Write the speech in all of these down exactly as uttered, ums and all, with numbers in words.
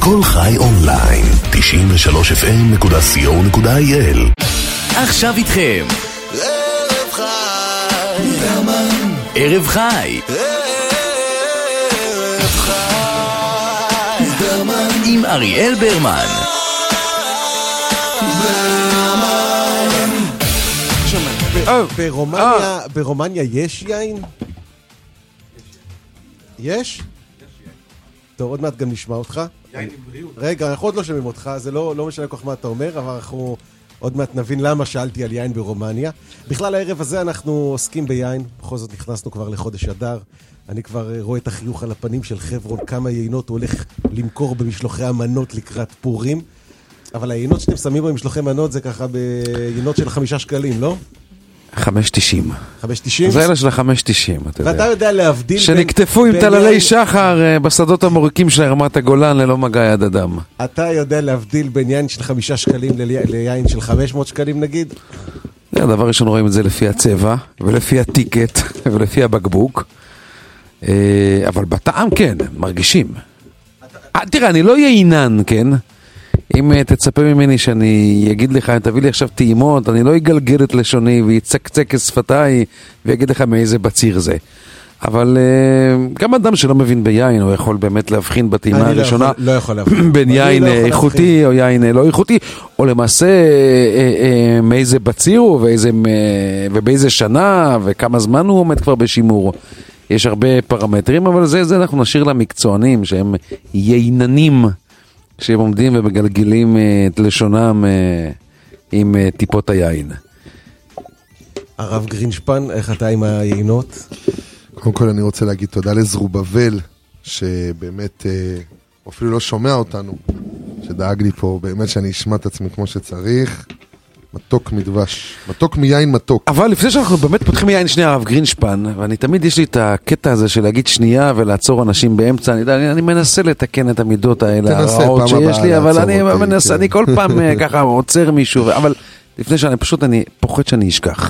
כל חי אונליין, תשעים ושלוש אף אם נקודה סי או נקודה איי אל. עכשיו איתכם ערב חי ערב חי ערב חי עם אריאל ברמן. ברומניה, ברומניה יש יין? יש? טוב, עוד מעט גם נשמע אותך. יין עם בריאות. רגע, אנחנו עוד לא שומעים אותך, זה לא, לא משנה כל כך מה אתה אומר, אבל אנחנו עוד מעט נבין למה שאלתי על יין ברומניה. בכלל, הערב הזה אנחנו עוסקים ביין, בכל זאת נכנסנו כבר לחודש אדר. אני כבר רואה את החיוך על הפנים של חברון, כמה יינות הוא הולך למכור במשלוחי המנות לקראת פורים. אבל היינות שאתם שמים במשלוחי מנות זה ככה ביינות של חמישה שקלים, לא? חמש תשעים. חמש תשעים? זה אלה של החמש תשעים, אתה יודע. ואתה יודע להבדיל בין... שנקטפו עם תללי שחר בשדות המוריקים של רמת הגולן ללא מגע יד אדם. אתה יודע להבדיל בין יין של חמישה שקלים ליין של חמש מאות שקלים נגיד? הדבר ראשון רואים את זה לפי הצבע, ולפי הטיקט, ולפי הבקבוק. אבל בטעם כן, מרגישים. תראה, אני לא יינן, כן? אם תצפה ממני שאני אגיד לך, תביא לי עכשיו טעימות, אני לא אגלגל את לשוני ויצקצק את שפתיי ויגיד לך מאיזה בציר זה. אבל uh, גם אדם שלא מבין ביין, הוא יכול באמת להבחין בטעימה הראשונה לא יכול, לא יכול בין יין לא איכותי להבחין. או יין לא איכותי, או למעשה uh, uh, uh, מאיזה בציר הוא ואיזה, uh, ובאיזה שנה וכמה זמן הוא עומד כבר בשימור. יש הרבה פרמטרים, אבל זה, זה אנחנו נשאיר למקצוענים שהם ייננים, שהם עומדים ומגלגלים את לשונם עם טיפות היין. הרב גרינשפן, איך אתה עם היינות? קודם כל אני רוצה להגיד תודה לזרובבל, שבאמת אפילו לא שומע אותנו, שדאג לי פה באמת שאני אשמע את עצמי כמו שצריך. מתוק מדבש, מתוק מיין מתוק. אבל לפני שאנחנו באמת פותחים מיין שנייה, הרב גרינשפן, ואני תמיד יש לי את הקטע הזה של להגיד שנייה ולעצור אנשים באמצע, אני, אני, אני מנסה לתקן את המידות האלה, הרעות שיש לי, אבל אני אותי, מנסה, כן. אני כל פעם ככה עוצר מישהו, אבל לפני שאני פשוט, אני פוחד שאני אשכח.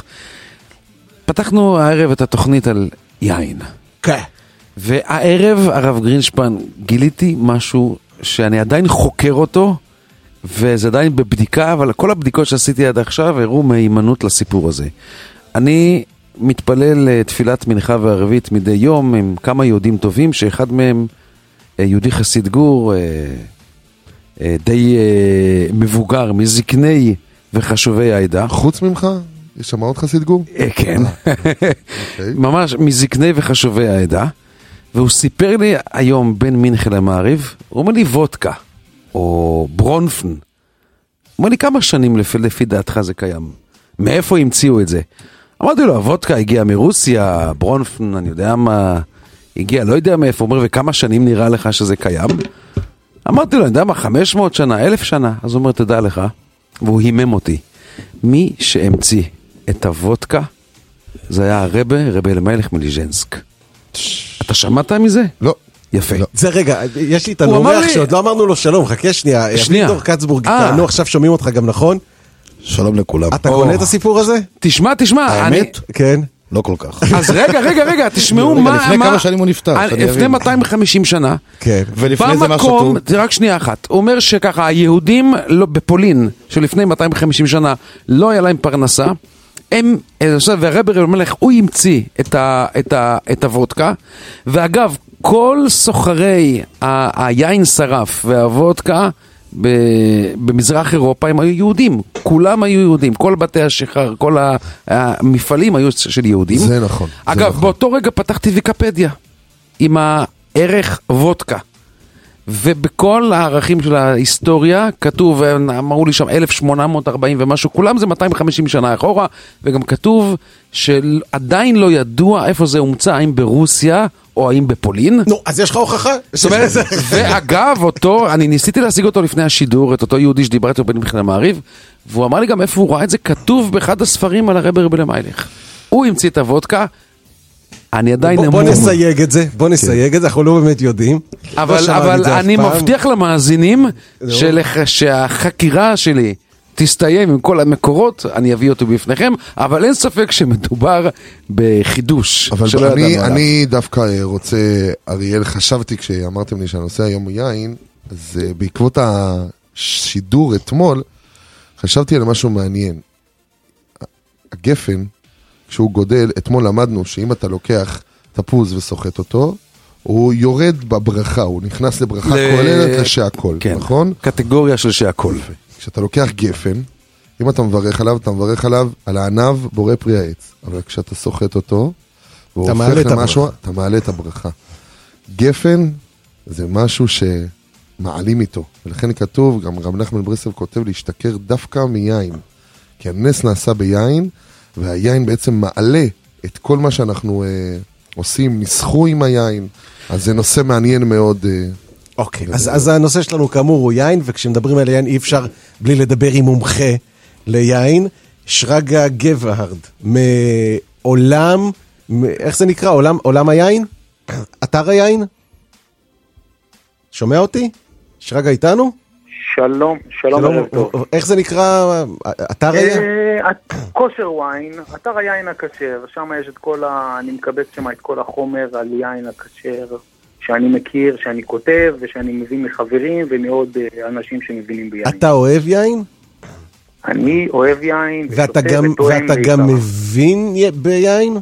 פתחנו הערב את התוכנית על יין. כן. והערב, הרב גרינשפן, גיליתי משהו שאני עדיין חוקר אותו, וזה עדיין בבדיקה, אבל כל הבדיקות שעשיתי עד עכשיו הראו מהימנות לסיפור הזה. אני מתפלל תפילת מנחה וערבית מדי יום עם כמה יהודים טובים, שאחד מהם יהודי חסיד גור, די מבוגר, מזקני וחשובי העדה. חוץ ממך? שמע עוד חסיד גור? כן. ממש מזקני וחשובי העדה. והוא סיפר לי היום בין מינכה למעריב, הוא אומר לי וודקה. או ברונפן. אומר לי, כמה שנים לפי, לפי דעתך זה קיים? מאיפה המציאו את זה? אמרתי לו, הוודקה הגיע מרוסיה, ברונפן, אני יודע מה, הגיע, לא יודע מאיפה, אומר, וכמה שנים נראה לך שזה קיים? אמרתי לו, אני יודע מה, חמש מאות שנה, אלף שנה. אז הוא אומר, תדע לך, והוא הימם אותי. מי שהמציא את הוודקה, זה היה הרבי, רבי אלימלך מליז'נסק. אתה שמעת מזה? לא. יפה. זה רגע, יש לי את הנורח שעוד לא אמרנו לו שלום, חכה שנייה. שנייה. אביגדור קצבורג איתנו, עכשיו שומעים אותך גם נכון? שלום לכולם. אתה קונה את הסיפור הזה? תשמע, תשמע. האמת? כן. לא כל כך. אז רגע, רגע, רגע, תשמעו מה... לפני כמה שנים הוא נפטר? לפני מאתיים וחמישים שנה. כן. ולפני זה משהו טוב? רק שנייה אחת. הוא אומר שככה, היהודים בפולין, שלפני מאתיים וחמישים שנה, לא היה להם פרנסה, הם, והרבי אלימלך, הוא המציא את הוודקה, ואגב, כל סוחרי ה- היין שרף והוודקה במזרח אירופה הם היו יהודים, כולם היו יהודים, כל בתי השחר, כל המפעלים היו של יהודים. זה נכון. אגב, זה נכון. באותו רגע פתחתי ויקפדיה עם הערך וודקה, ובכל הערכים של ההיסטוריה כתוב, אמרו לי שם אלף שמונה מאות ארבעים ומשהו, כולם זה מאתיים וחמישים שנה אחורה, וגם כתוב שעדיין לא ידוע איפה זה הומצא, האם ברוסיה או האם בפולין. נו, אז יש לך הוכחה? זאת אומרת, ואגב, אותו, אני ניסיתי להשיג אותו לפני השידור, את אותו יהודי שדיבר איתו בין מינכה למעריב, והוא אמר לי גם איפה הוא ראה את זה, כתוב באחד הספרים על הרבי אלימלך. הוא המציא את הוודקה, אני עדיין אמור. בוא נסייג את זה, בוא נסייג את זה, אנחנו לא באמת יודעים. אבל אני מבטיח למאזינים שהחקירה שלי תסתיים עם כל המקורות, אני אביא אותו בפניכם, אבל אין ספק שמדובר בחידוש. אבל אני, אני דווקא רוצה, אריאל, חשבתי כשאמרתם לי שהנושא היום הוא יין, אז uh, בעקבות השידור אתמול, חשבתי על משהו מעניין. הגפן, כשהוא גודל, אתמול למדנו שאם אתה לוקח תפוז וסוחט אותו, הוא יורד בברכה, הוא נכנס לברכה ל... כוללת לשעקול, כן. נכון? קטגוריה של שעקול. כשאתה לוקח גפן, אם אתה מברך עליו, אתה מברך עליו על הענב בורא פרי העץ. אבל כשאתה סוחט אותו, והוא הופך למשהו, אתה מעלה את הברכה. גפן זה משהו שמעלים איתו. ולכן כתוב, גם רב נחמן ברסלב כותב להשתכר דווקא מיין. כי הנס נעשה ביין, והיין בעצם מעלה את כל מה שאנחנו אה, עושים, נסחו עם היין. אז זה נושא מעניין מאוד. אה, אוקיי, אז, אז הנושא שלנו כאמור הוא יין, וכשמדברים על יין אי אפשר בלי לדבר עם מומחה ליין. שרגא גבהרד, מעולם, איך זה נקרא? עולם, עולם היין? אתר היין? שומע אותי? שרגא איתנו? שלום, שלום ערב טוב. איך זה נקרא? אתר היין? כושר וויין, אתר היין הכשר, שם יש את כל ה... אני מקבץ שם את כל החומר על יין הכשר, שאני מכיר, שאני כותב, ושאני מבין מחברים ומעוד אנשים שמבינים ביין. אתה אוהב יין? אני אוהב יין, ואתה גם, ואתה גם מבין ביין?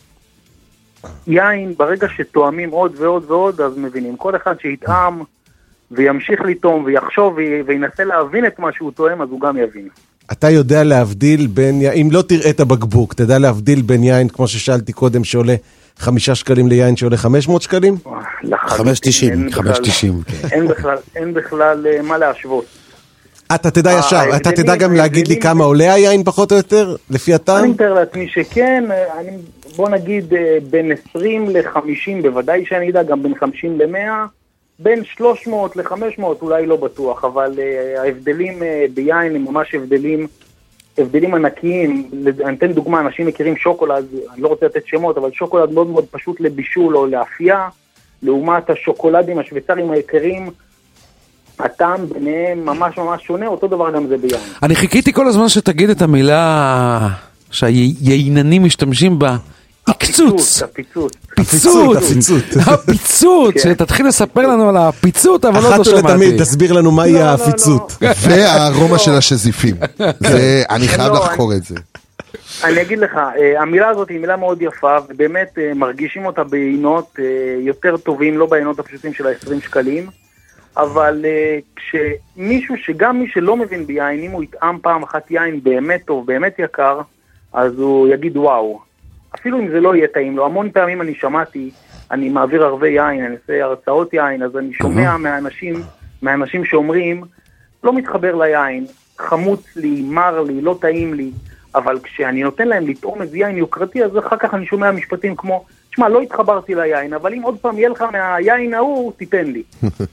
יין, ברגע שתואמים עוד ועוד ועוד, אז מבינים. כל אחד שיתאם וימשיך לטעום ויחשוב וינסה להבין את מה שהוא תואם, אז הוא גם יבין. אתה יודע להבדיל בין, אם לא תראה את הבקבוק, תדע להבדיל בין יין, כמו ששאלתי קודם, שעולה חמישה שקלים ליין שעולה חמש מאות שקלים? חמש תשעים. חמש תשעים. אין בכלל מה להשוות. אתה תדע ישר, אתה תדע גם להגיד לי כמה עולה היין פחות או יותר, לפי הטעם? אני מתאר לעצמי שכן, בוא נגיד בין עשרים לחמישים, בוודאי שאני יודע, גם בין חמישים למאה, בין שלוש מאות לחמש מאות אולי לא בטוח, אבל ההבדלים ביין הם ממש הבדלים, הבדלים ענקיים. אני אתן דוגמה, אנשים מכירים שוקולד, אני לא רוצה לתת שמות, אבל שוקולד מאוד מאוד פשוט לבישול או לאפייה, לעומת השוקולדים השוויצריים היקרים, הטעם ביניהם ממש ממש שונה, אותו דבר גם זה ביין. אני חיכיתי כל הזמן שתגיד את המילה שהייננים משתמשים בה, פיצוץ. הפיצוץ. פיצוץ. הפיצוץ. שתתחיל לספר לנו על הפיצוץ, אבל לא שמעתי. אחת ולתמיד, תסביר לנו מה יהיה הפיצוץ. והארומה של השזיפים. אני חייב לחקור את זה. אני אגיד לך, המילה הזאת היא מילה מאוד יפה, ובאמת מרגישים אותה בעינות יותר טובים, לא בעינות הפשוטים של ה-עשרים שקלים. אבל uh, כשמישהו, שגם מי שלא מבין ביין, אם הוא יטעם פעם אחת יין באמת טוב, באמת יקר, אז הוא יגיד וואו. אפילו אם זה לא יהיה טעים לו. המון פעמים אני שמעתי, אני מעביר הרבה יין, אני עושה הרצאות יין, אז אני שומע מהאנשים, מהאנשים שאומרים, לא מתחבר ליין, חמוץ לי, מר לי, לא טעים לי, אבל כשאני נותן להם לטעום איזה יין יוקרתי, אז אחר כך אני שומע משפטים כמו, תשמע, לא התחברתי ליין, אבל אם עוד פעם יהיה לך מהיין ההוא, תיתן לי.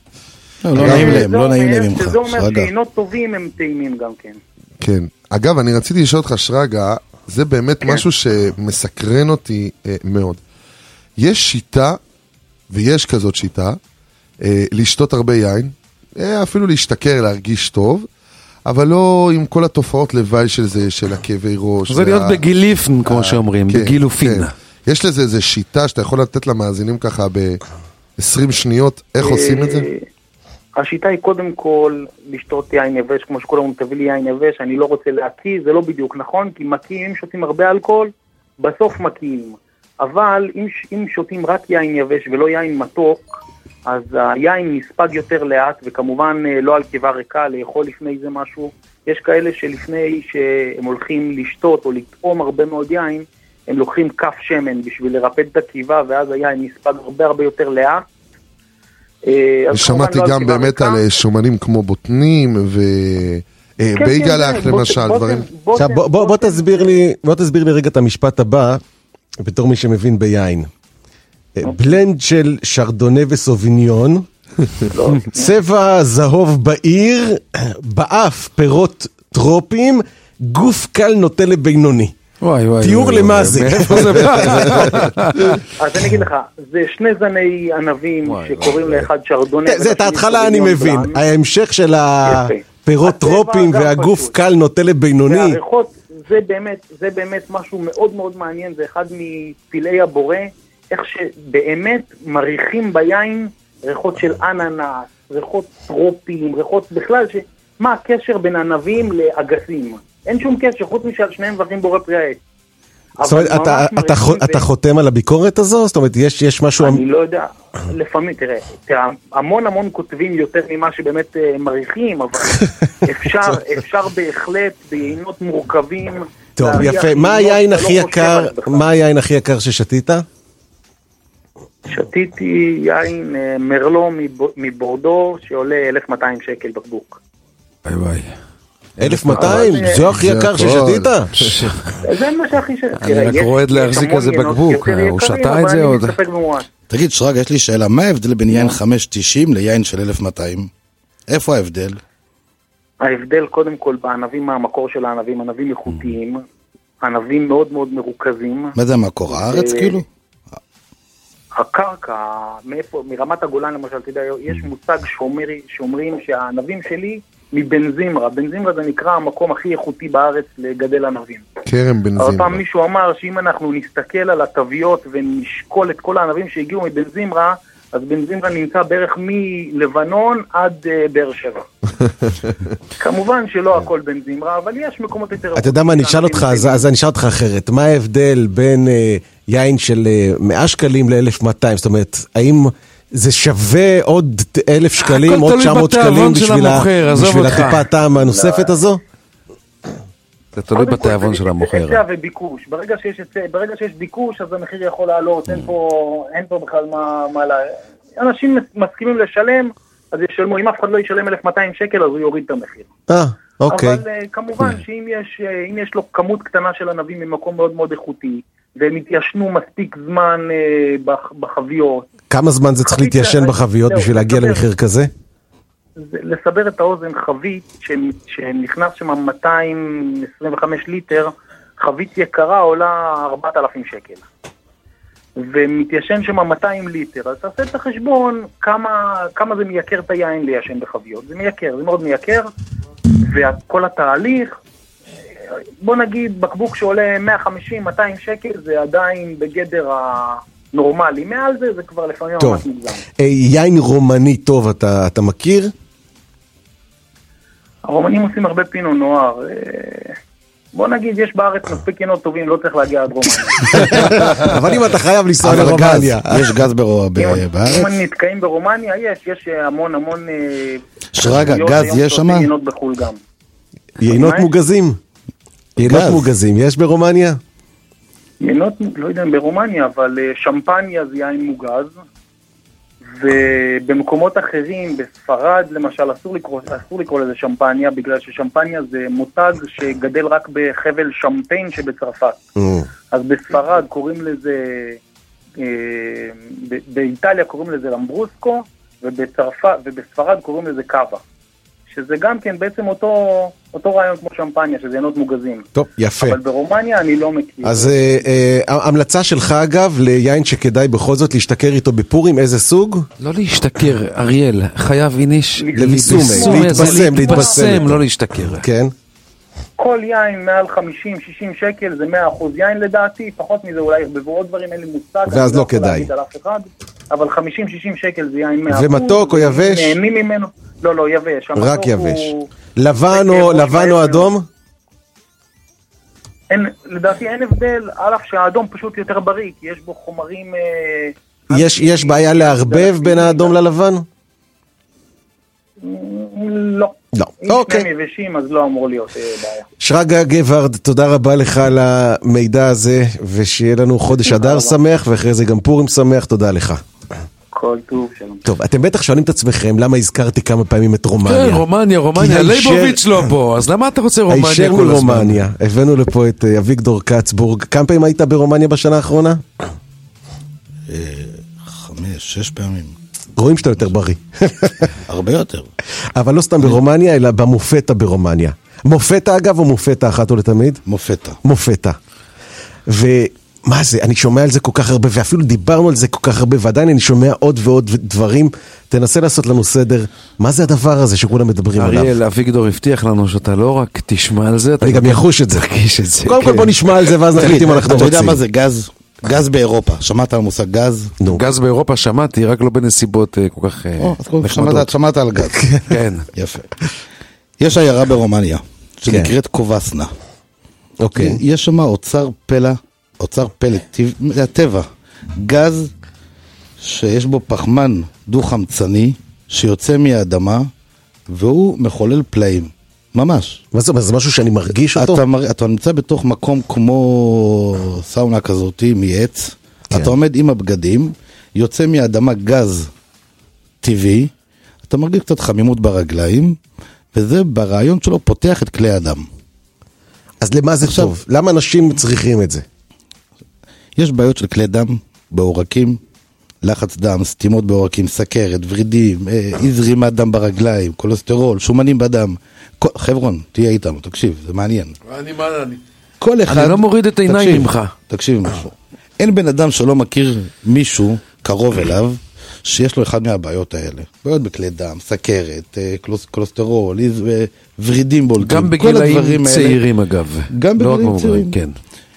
לא נעים להם, לא נעים להם ממך. שזה אומר שעינות טובים הם טעימים גם כן. כן. אגב, אני רציתי לשאול אותך, שרגא, זה באמת משהו שמסקרן אותי מאוד. יש שיטה, ויש כזאת שיטה, לשתות הרבה יין, אפילו להשתכר, להרגיש טוב, אבל לא עם כל התופעות לוואי של זה, של הכאבי ראש. זה להיות בגיליפן, כמו שאומרים, בגילופין. יש לזה איזו שיטה שאתה יכול לתת למאזינים ככה ב-עשרים שניות, איך עושים את זה? השיטה היא קודם כל לשתות יין יבש, כמו שכל אומרים, תביא לי יין יבש, אני לא רוצה להקיא, זה לא בדיוק נכון, כי מקיאים, אם שותים הרבה אלכוהול, בסוף מקיאים. אבל אם, אם שותים רק יין יבש ולא יין מתוק, אז היין נספג יותר לאט, וכמובן לא על קיבה ריקה, לאכול לפני זה משהו. יש כאלה שלפני שהם הולכים לשתות או לטעום הרבה מאוד יין, הם לוקחים כף שמן בשביל לרפד את הקיבה, ואז היין נספג הרבה הרבה יותר לאט. שמעתי גם באמת על שומנים כמו בוטנים ובייגלח למשל, דברים. בוא תסביר לי, בוא תסביר לי רגע את המשפט הבא, בתור מי שמבין ביין. בלנד של שרדונה וסוביניון, צבע זהוב בעיר, באף פירות טרופיים, גוף קל נוטה לבינוני. תיאור למה זה. אז אני אגיד לך, זה שני זני ענבים שקוראים לאחד שרדונה. זה את ההתחלה אני מבין, ההמשך של הפירות טרופיים והגוף קל נוטה לבינוני. והריחות, זה באמת משהו מאוד מאוד מעניין, זה אחד מפלאי הבורא, איך שבאמת מריחים ביין ריחות של אננס ריחות טרופיים, ריחות בכלל, ש... מה הקשר בין ענבים לאגסים? אין שום קשר, חוץ משל שניהם מברכים בורא פרי העץ. זאת אומרת, אתה, אתה, ו... אתה חותם על הביקורת הזו? זאת אומרת, יש, יש משהו... אני לא יודע, לפעמים, תראה, תראה, המון המון כותבים יותר ממה שבאמת uh, מריחים, אבל אפשר, אפשר בהחלט ביינות מורכבים... טוב, יפה. מה היין הכי יקר, מה היין הכי יקר ששתית? שתיתי יין uh, מרלו מבורדו, שעולה אלף ומאתיים שקל בקבוק. ביי ביי. אלף ומאתיים? זה הכי יקר ששתית? זה מה שהכי ש... אני רק רועד להחזיק איזה בקבוק, הוא שתה את זה עוד. תגיד שרגע, יש לי שאלה, מה ההבדל בין יין חמש תשעים ליין של אלף ומאתיים? איפה ההבדל? ההבדל קודם כל בענבים, מהמקור של הענבים, ענבים איכותיים, ענבים מאוד מאוד מרוכזים. מה זה המקור? הארץ כאילו? הקרקע, מאיפה, מרמת הגולן למשל, תדע, יש מושג שאומרי, שאומרים שהענבים שלי מבן זמרה. בן זמרה זה נקרא המקום הכי איכותי בארץ לגדל ענבים. קרם בן זמרה. אבל פעם מישהו אמר שאם אנחנו נסתכל על התוויות ונשקול את כל הענבים שהגיעו מבן זמרה, אז בן זמרה נמצא בערך מלבנון עד uh, באר שבע. כמובן שלא הכל בן זמרה, אבל יש מקומות יותר... אתה יודע מה, אני אשאל אותך, אז, אז אני אשאל אותך אחרת. מה ההבדל בין uh, יין של uh, מאה שקלים ל-אלף ומאתיים? זאת אומרת, האם זה שווה עוד אלף שקלים, עוד תשע מאות שקלים בשביל, בשביל הטיפה טעם הנוספת הזו? זה תלוי בתיאבון של המוכר. היצע וביקוש. ברגע שיש ברגע שיש ביקוש, אז המחיר יכול לעלות. אין פה, אין פה בכלל מה, מה לה... אנשים מסכימים לשלם, אז ישלמו. אם אף אחד לא ישלם אלף ומאתיים שקל, אז הוא יוריד את המחיר. אה, אוקיי. אבל כמובן שאם יש, אם יש לו כמות קטנה של ענבים ממקום מאוד מאוד איכותי, והם התיישנו מספיק זמן בחביות. כמה זמן זה צריך להתיישן בחביות בשביל להגיע למחיר כזה? לסבר את האוזן, חבית שנכנס שם מאתיים עשרים וחמש ליטר, חבית יקרה עולה ארבעת אלפים שקל. ומתיישן שם מאתיים ליטר, אז תעשה את החשבון כמה, כמה זה מייקר את היין ליישן בחביות. זה מייקר, זה מאוד מייקר, וכל התהליך, בוא נגיד, בקבוק שעולה מאה וחמישים מאתיים שקל, זה עדיין בגדר הנורמלי. מעל זה, זה כבר לפעמים ממש מוגזם. יין רומני טוב, אתה, אתה מכיר? הרומנים עושים הרבה פינו נוער. בוא נגיד, יש בארץ מספיק יינות טובים, לא צריך להגיע עד רומניה. אבל אם אתה חייב לנסוע לרומניה. יש גז בארץ? אם נתקעים ברומניה, יש, יש המון המון... שרגע, גז יש שם? יינות בחול גם. יינות מוגזים? יינות מוגזים, יש ברומניה? יינות, לא יודע, ברומניה, אבל שמפניה זה יין מוגז, ובמקומות אחרים, בספרד למשל, אסור לקרוא, אסור לקרוא לזה שמפניה, בגלל ששמפניה זה מותג שגדל רק בחבל שמפיין שבצרפת. Mm. אז בספרד קוראים לזה, אה, ב- באיטליה קוראים לזה למברוסקו, ובצרפת, ובספרד קוראים לזה קאבה. שזה גם כן בעצם אותו, אותו רעיון כמו שמפניה, שזה יינות מוגזים. טוב, יפה. אבל ברומניה אני לא מכיר. אז אה, אה, המלצה שלך אגב, ליין שכדאי בכל זאת להשתכר איתו בפורים, איזה סוג? לא להשתכר, אריאל, חייב איניש, לביסום, להתבשם, להתבשם, לא להשתכר. כן. כל יין מעל חמישים שישים שקל זה מאה אחוז יין לדעתי, פחות מזה אולי ירבבו עוד דברים, אין לי מושג. ואז לא כדאי. אבל חמישים שישים שקל זה יין מאה אחוז. ומתוק או יבש? נהנים ממנו. לא, לא, יבש. רק יבש. לבן או, לבן או אדום? אין, לדעתי אין הבדל, על אף שהאדום פשוט יותר בריא, כי יש בו חומרים... יש, יש בעיה לערבב בין האדום ללבן? לא. לא, אם אוקיי. שני יבשים, אז לא אמור להיות בעיה. שרגא גברד, תודה רבה לך על המידע הזה, ושיהיה לנו חודש אדר שמח, ואחרי זה גם פורים שמח, תודה לך. כל טוב, שלום. טוב, אתם בטח שואלים את עצמכם, למה הזכרתי כמה פעמים את רומניה? כן, רומניה, רומניה, לייבוביץ' לא פה, אז למה אתה רוצה רומניה כל הזמן? הישר מרומניה, הבאנו לפה את אביגדור קצבורג. כמה פעמים היית ברומניה בשנה האחרונה? חמש, שש פעמים. רואים שאתה יותר בריא. הרבה יותר. אבל לא סתם ברומניה, אלא במופטה ברומניה. מופטה אגב, או מופטה אחת או לתמיד? מופטה. מופטה. ומה זה, אני שומע על זה כל כך הרבה, ואפילו דיברנו על זה כל כך הרבה, ועדיין אני שומע עוד ועוד דברים. תנסה לעשות לנו סדר. מה זה הדבר הזה שכולם מדברים עליו? אריאל, אביגדור הבטיח לנו שאתה לא רק תשמע על זה, אני גם יחוש את זה. תרגיש את זה. קודם כל בוא נשמע על זה, ואז נחליט אם אנחנו רוצים. אתה יודע מה זה גז? גז באירופה, שמעת על מושג גז? גז באירופה שמעתי, רק לא בנסיבות אה, כל כך אה, נחמדות. שמעת על גז. כן. יפה. יש עיירה ברומניה, שנקראת קובסנה. אוקיי. יש שם אוצר פלא, אוצר פלא, זה הטבע. גז שיש בו פחמן דו-חמצני, שיוצא מהאדמה, והוא מחולל פלאים. ממש. מה זה? זה משהו שאני מרגיש אותו? אתה, מר... אתה נמצא בתוך מקום כמו סאונה כזאת, מעץ, כן. אתה עומד עם הבגדים, יוצא מהאדמה גז טבעי, אתה מרגיש קצת חמימות ברגליים, וזה ברעיון שלו פותח את כלי הדם. אז למה זה עכשיו, טוב? למה אנשים צריכים את זה? יש בעיות של כלי דם בעורקים, לחץ דם, סתימות בעורקים, סכרת, ורידים, אי זרימת דם ברגליים, כולסטרול, שומנים בדם. חברון, תהיה איתנו, תקשיב, זה מעניין. אני מה אני? כל אחד... אני לא מוריד את העיניים ממך. תקשיב משהו. אין בן אדם שלא מכיר מישהו קרוב אליו, שיש לו אחד מהבעיות האלה. בעיות בכלי דם, סכרת, כולסטרול, ורידים בולטים. גם בגילאים צעירים אגב. גם בגילאים צעירים. כן.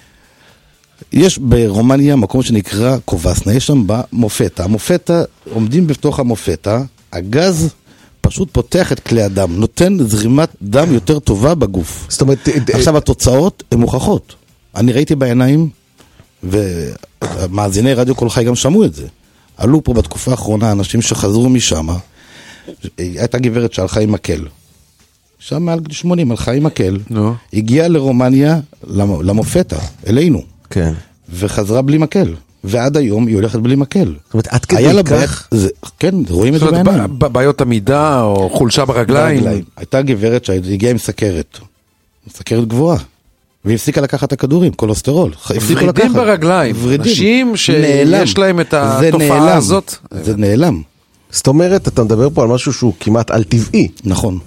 יש ברומניה מקום שנקרא קובסנה, יש שם במופטה. המופטה, עומדים בתוך המופטה, הגז פשוט פותח את כלי הדם, נותן זרימת דם יותר טובה בגוף. זאת אומרת... עכשיו התוצאות הן מוכחות. אני ראיתי בעיניים, ומאזיני רדיו כל חי גם שמעו את זה. עלו פה בתקופה האחרונה אנשים שחזרו משם, הייתה גברת שהלכה עם מקל. שם מעל שמונים, הלכה עם מקל, הגיעה לרומניה, למופטה, אלינו. כן. וחזרה בלי מקל. ועד היום היא הולכת בלי מקל. זאת אומרת, עד כדי כך... כן, רואים את זה בעיניים. בעיות עמידה או חולשה ברגליים. הייתה גברת שהגיעה עם סכרת. סכרת גבוהה. והיא הפסיקה לקחת את הכדורים, קולסטרול. ורידים ברגליים. אנשים שיש להם את התופעה הזאת. זה נעלם. זאת אומרת, אתה מדבר פה על משהו שהוא כמעט על טבעי. נכון.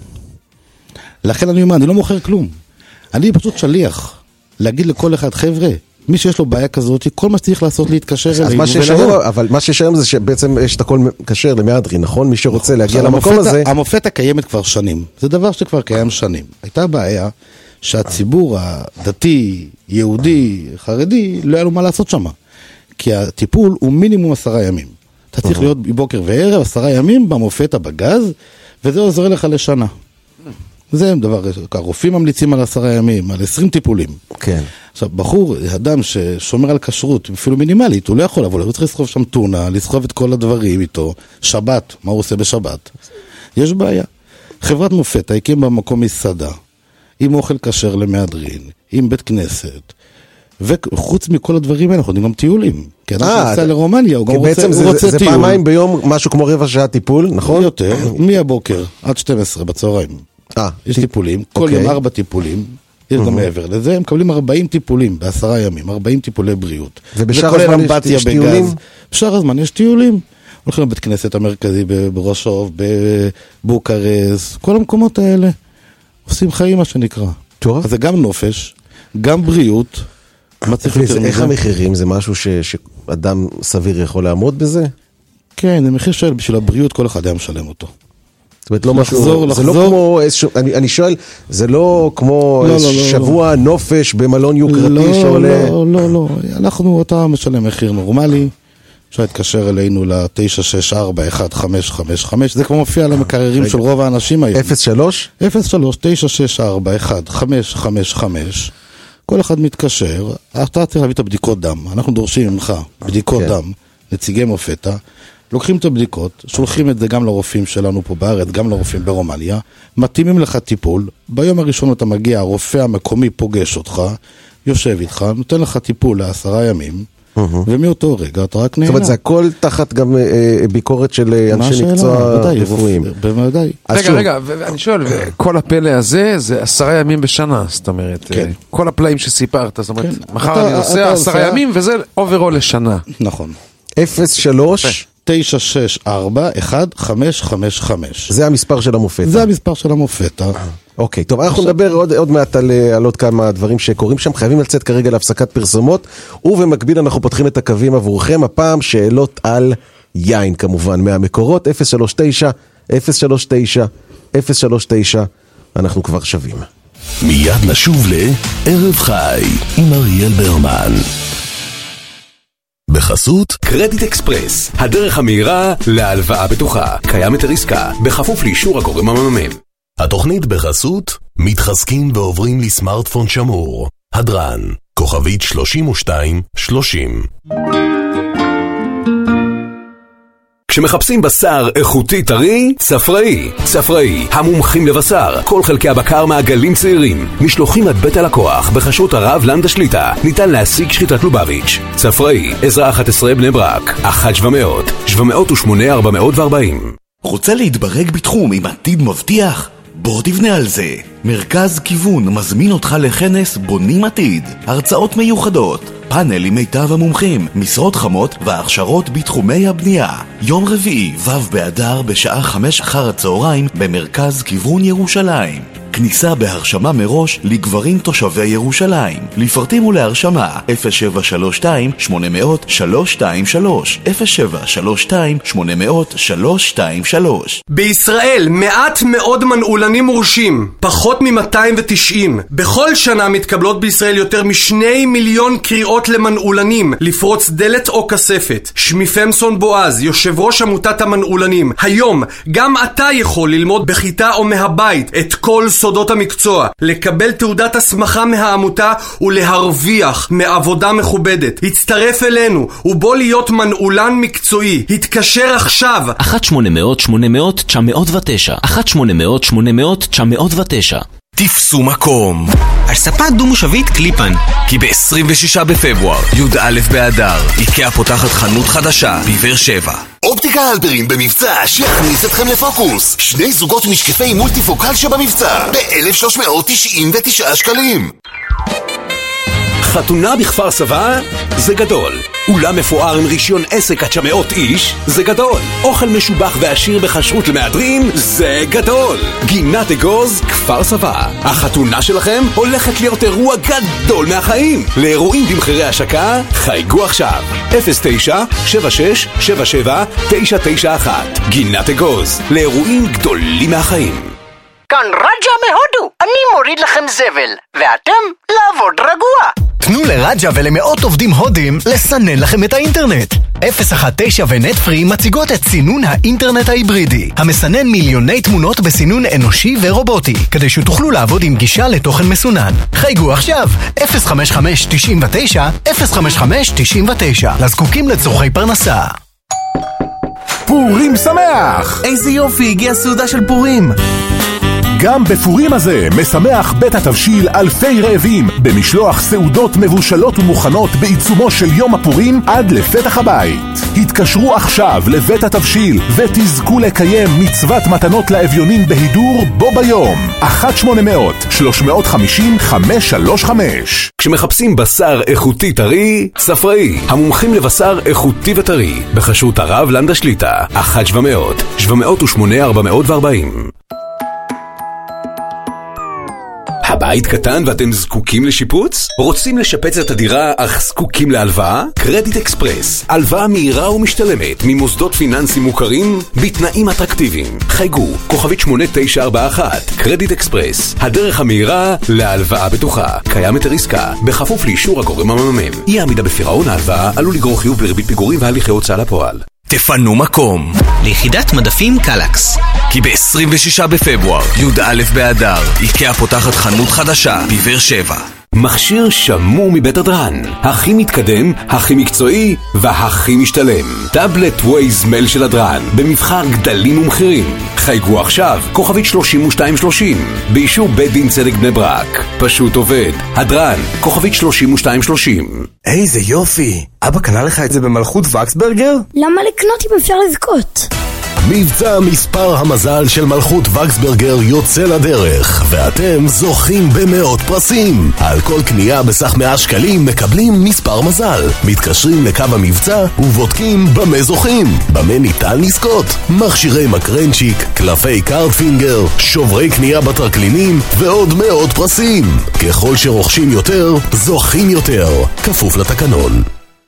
לכן אני אומר, אני לא מוכר כלום. אני פשוט שליח. להגיד לכל אחד, חבר'ה, מי שיש לו בעיה כזאת, כל מה שצריך לעשות להתקשר אלינו ולראות. אבל מה שיש היום זה שבעצם יש את הכל קשר למהדרין, נכון? מי שרוצה להגיע למקום הזה... המופטה קיימת כבר שנים. זה דבר שכבר קיים שנים. הייתה בעיה שהציבור הדתי, יהודי, חרדי, לא היה לו מה לעשות שם. כי הטיפול הוא מינימום עשרה ימים. אתה צריך להיות בבוקר וערב, עשרה ימים במופטה בגז, וזה עוזר לך לשנה. זה דבר, הרופאים ממליצים על עשרה ימים, על עשרים טיפולים. כן. עכשיו, בחור, אדם ששומר על כשרות, אפילו מינימלית, הוא לא יכול לבוא, הוא צריך לסחוב שם טונה, לסחוב את כל הדברים איתו, שבת, מה הוא עושה בשבת? יש בעיה. חברת מופטה הקים במקום מסעדה, עם אוכל כשר למהדרין, עם בית כנסת, וחוץ מכל הדברים האלה, אנחנו יודעים גם טיולים. כי אדם שנוסע לרומניה, הוא גם רוצה טיול. בעצם זה פעמיים ביום, משהו כמו רבע שעה טיפול, נכון? יותר, מהבוקר עד שתים עשרה בצהריים. יש טיפולים, כל יום ארבע טיפולים, יש גם מעבר לזה, הם מקבלים ארבעים טיפולים בעשרה ימים, ארבעים טיפולי בריאות. ובשאר הזמן יש טיולים? בשאר הזמן יש טיולים. הולכים לבית כנסת המרכזי ברושוב, בבוקרשט, כל המקומות האלה. עושים חיים מה שנקרא. אז זה גם נופש, גם בריאות. איך המחירים? זה משהו שאדם סביר יכול לעמוד בזה? כן, זה מחיר של בשביל הבריאות כל אחד היה משלם אותו. זאת אומרת, לא משהו, זה לא כמו איזשהו, אני שואל, זה לא כמו שבוע נופש במלון יוקרתי שעולה... לא, לא, לא, אנחנו, אתה משלם מחיר נורמלי, אפשר להתקשר אלינו ל-תשע שש ארבע אחת חמש חמש חמש, זה כבר מופיע על המקררים של רוב האנשים היום. אפס שלוש? אפס שלוש תשע שש ארבע אחת חמש חמש חמש, כל אחד מתקשר, אתה צריך להביא את הבדיקות דם, אנחנו דורשים ממך בדיקות דם, נציגי מופטה, לוקחים את הבדיקות, שולחים את זה גם לרופאים שלנו פה בארץ, גם לרופאים ברומניה, מתאימים לך טיפול, ביום הראשון אתה מגיע, הרופא המקומי פוגש אותך, יושב איתך, נותן לך טיפול לעשרה ימים, ומאותו רגע אתה רק נהנה. זאת אומרת, זה הכל תחת גם ביקורת של אנשי מקצוע רפואיים. בוודאי. רגע, רגע, אני שואל, כל הפלא הזה זה עשרה ימים בשנה, זאת אומרת, כל הפלאים שסיפרת, זאת אומרת, מחר אני נוסע עשרה ימים, וזה אוברול לשנה. נכון. אפס שלוש תשע שש ארבע אחת חמש חמש חמש. זה המספר של המופטה. זה המספר של המופטה. אוקיי, טוב, אנחנו נדבר עוד, עוד מעט על, על עוד כמה דברים שקורים שם. חייבים לצאת כרגע להפסקת פרסומות, ובמקביל אנחנו פותחים את הקווים עבורכם. הפעם שאלות על יין כמובן, מהמקורות, אפס שלוש תשע אפס שלוש תשע אפס שלוש תשע. אנחנו כבר שווים. מיד נשוב לערב חי עם אריאל ברמן. בחסות קרדיט אקספרס, הדרך המהירה להלוואה בטוחה. קיים היתר עסקה, בכפוף לאישור הגורם המממן. התוכנית בחסות מתחזקים ועוברים לסמארטפון שמור. הדרן, כוכבית שלושים ושתיים שלושים. כשמחפשים בשר איכותי טרי, צפראי. צפראי, המומחים לבשר. כל חלקי הבקר מעגלים צעירים. משלוחים עד בית הלקוח, בחשות הרב לנדה שליטה. ניתן להשיג שחיטת לובביץ'. צפראי, עזרה אחת עשרה בני ברק. אחת שבע מאות, שבע מאות ושמונה, ארבע מאות וארבעים. רוצה להתברג בתחום עם עתיד מבטיח? בוא תבנה על זה. מרכז כיוון מזמין אותך לכנס בונים עתיד. הרצאות מיוחדות, פאנל עם מיטב המומחים, משרות חמות והכשרות בתחומי הבנייה. יום רביעי, ו' באדר בשעה חמש אחר הצהריים במרכז כיוון ירושלים. כניסה בהרשמה מראש לגברים תושבי ירושלים. לפרטים ולהרשמה אפס שבע שלוש שתיים שמונה אפס אפס שלוש שתיים שלוש אפס שבע שלוש שתיים שמונה אפס אפס שלוש שתיים שלוש. בישראל מעט מאוד מנעולנים מורשים, פחות מ-מאתיים ותשעים. בכל שנה מתקבלות בישראל יותר משני מיליון קריאות למנעולנים לפרוץ דלת או כספת. שמי פמסון בועז, יושב ראש עמותת המנעולנים. היום גם אתה יכול ללמוד בכיתה או מהבית את כל סודות המקצוע, לקבל תעודת הסמכה מהעמותה ולהרוויח מעבודה מכובדת. הצטרף אלינו ובוא להיות מנעולן מקצועי. התקשר עכשיו אחת שמונה אפס אפס שמונה אפס אפס תשע אפס תשע אחת שמונה אפס אפס שמונה אפס אפס תשע אפס תשע. תפסו מקום על ספה דו-מושבית קליפן, כי ב-עשרים ושישה בפברואר, י"א באדר, איקאה פותחת חנות חדשה בבאר שבע. אופטיקה הלפרין במבצע שיכניס אתכם לפוקוס. שני זוגות משקפי מולטיפוקל שבמבצע ב-אלף שלוש מאות תשעים ותשעה שקלים. חתונה בכפר סבא זה גדול. אולם מפואר עם רישיון עסק עד תשע מאות איש זה גדול. אוכל משובח ועשיר בכשרות למהדרין זה גדול. גינת אגוז כפר סבא. החתונה שלכם הולכת להיות אירוע גדול מהחיים. לאירועים במחירי השקה חייגו עכשיו אפס תשע שבע שש שבע שבע תשע תשע אחת. גינת אגוז, לאירועים גדולים מהחיים. כאן רג'ה מהודו, אני מוריד לכם זבל, ואתם לעבוד רגוע. תנו לרג'ה ולמאות עובדים הודים לסנן לכם את האינטרנט. אפס אחת תשע ונט פרי מציגות את סינון האינטרנט ההיברידי, המסנן מיליוני תמונות בסינון אנושי ורובוטי, כדי שתוכלו לעבוד עם גישה לתוכן מסונן. חייגו עכשיו, אפס חמש חמש תשעים ותשע אפס חמש חמש תשעים ותשע, לזקוקים לצורכי פרנסה. פורים שמח! איזה יופי, הגיע סעודה של פורים! גם בפורים הזה משמח בית התבשיל אלפי רעבים במשלוח סעודות מבושלות ומוכנות בעיצומו של יום הפורים עד לפתח הבית. התקשרו עכשיו לבית התבשיל ותזכו לקיים מצוות מתנות לאביונים בהידור בו ביום. אחת שמונה אפס אפס שלוש חמש אפס חמש שלוש חמש. כשמחפשים בשר איכותי טרי, צפראי, המומחים לבשר איכותי וטרי, בחשות הרב לנדה שליטה. אחת שבע מאות, שבע מאות ושמונה, ארבע מאות וארבעים. הבית קטן ואתם זקוקים לשיפוץ? רוצים לשפץ את הדירה אך זקוקים להלוואה? קרדיט אקספרס, הלוואה מהירה ומשתלמת ממוסדות פיננסיים מוכרים בתנאים אטרקטיביים. חייגו, כוכבית שמונה תשע ארבע אחת. קרדיט אקספרס, הדרך המהירה להלוואה בטוחה. קיים היתר עסקה, בכפוף לאישור הגורם המממן. אי עמידה בפירעון ההלוואה עלול לגרור חיוב בריבית פיגורים והליכי הוצאה לפועל. תפנו מקום ליחידת מדפים קלקס, כי ב-עשרים ושישה בפברואר, י"א באדר, איקאה פותחת חנות חדשה בבאר שבע. מכשיר שמור מבית הדרן, הכי מתקדם, הכי מקצועי והכי משתלם. טאבלט ווייזמל של הדרן, במבחר גדלים ומחירים. חייגו עכשיו, כוכבית שלושים ושתיים שלושים, באישור בית דין צדק בני ברק. פשוט עובד. הדרן, כוכבית שלושים ושתיים שלושים. איזה יופי, אבא קנה לך את זה במלכות וקסברגר? למה לקנות אם אפשר לזכות? מבצע מספר המזל של מלכות וקסברגר יוצא לדרך, ואתם זוכים במאות פרסים. על כל קנייה בסך מאה שקלים מקבלים מספר מזל. מתקשרים לקו המבצע ובודקים במה זוכים. במה ניתן לזכות? מכשירי מקרנצ'יק, קלפי קארדפינגר, שוברי קנייה בטרקלינים ועוד מאות פרסים. ככל שרוכשים יותר, זוכים יותר. כפוף לתקנון.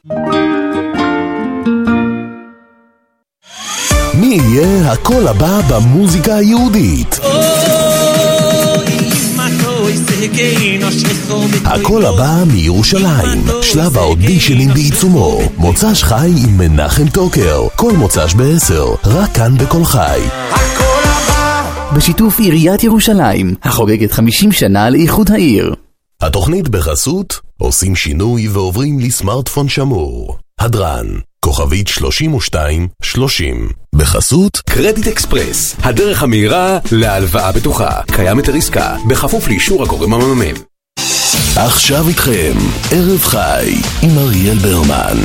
מי יהיה הקול הבא במוזיקה היהודית? הכל הבא מירושלים, שלב האודישנים בעיצומו. מוצ"ש חי עם מנחם טוקר, כל מוצ"ש בעשר, רק כאן בכל חי. בשיתוף עיריית ירושלים, החוגגת חמישים שנה לאיחוד העיר. התוכנית בחסות, עושים שינוי ועוברים לסמארטפון שמור. הדרן, כוכבית שלושים ושתיים שלושים. בחסות קרדיט אקספרס, הדרך המהירה להלוואה בטוחה. קיים היתר עסקה, בכפוף לאישור הגורם המממן. עכשיו איתכם, ערב חי עם אריאל ברמן.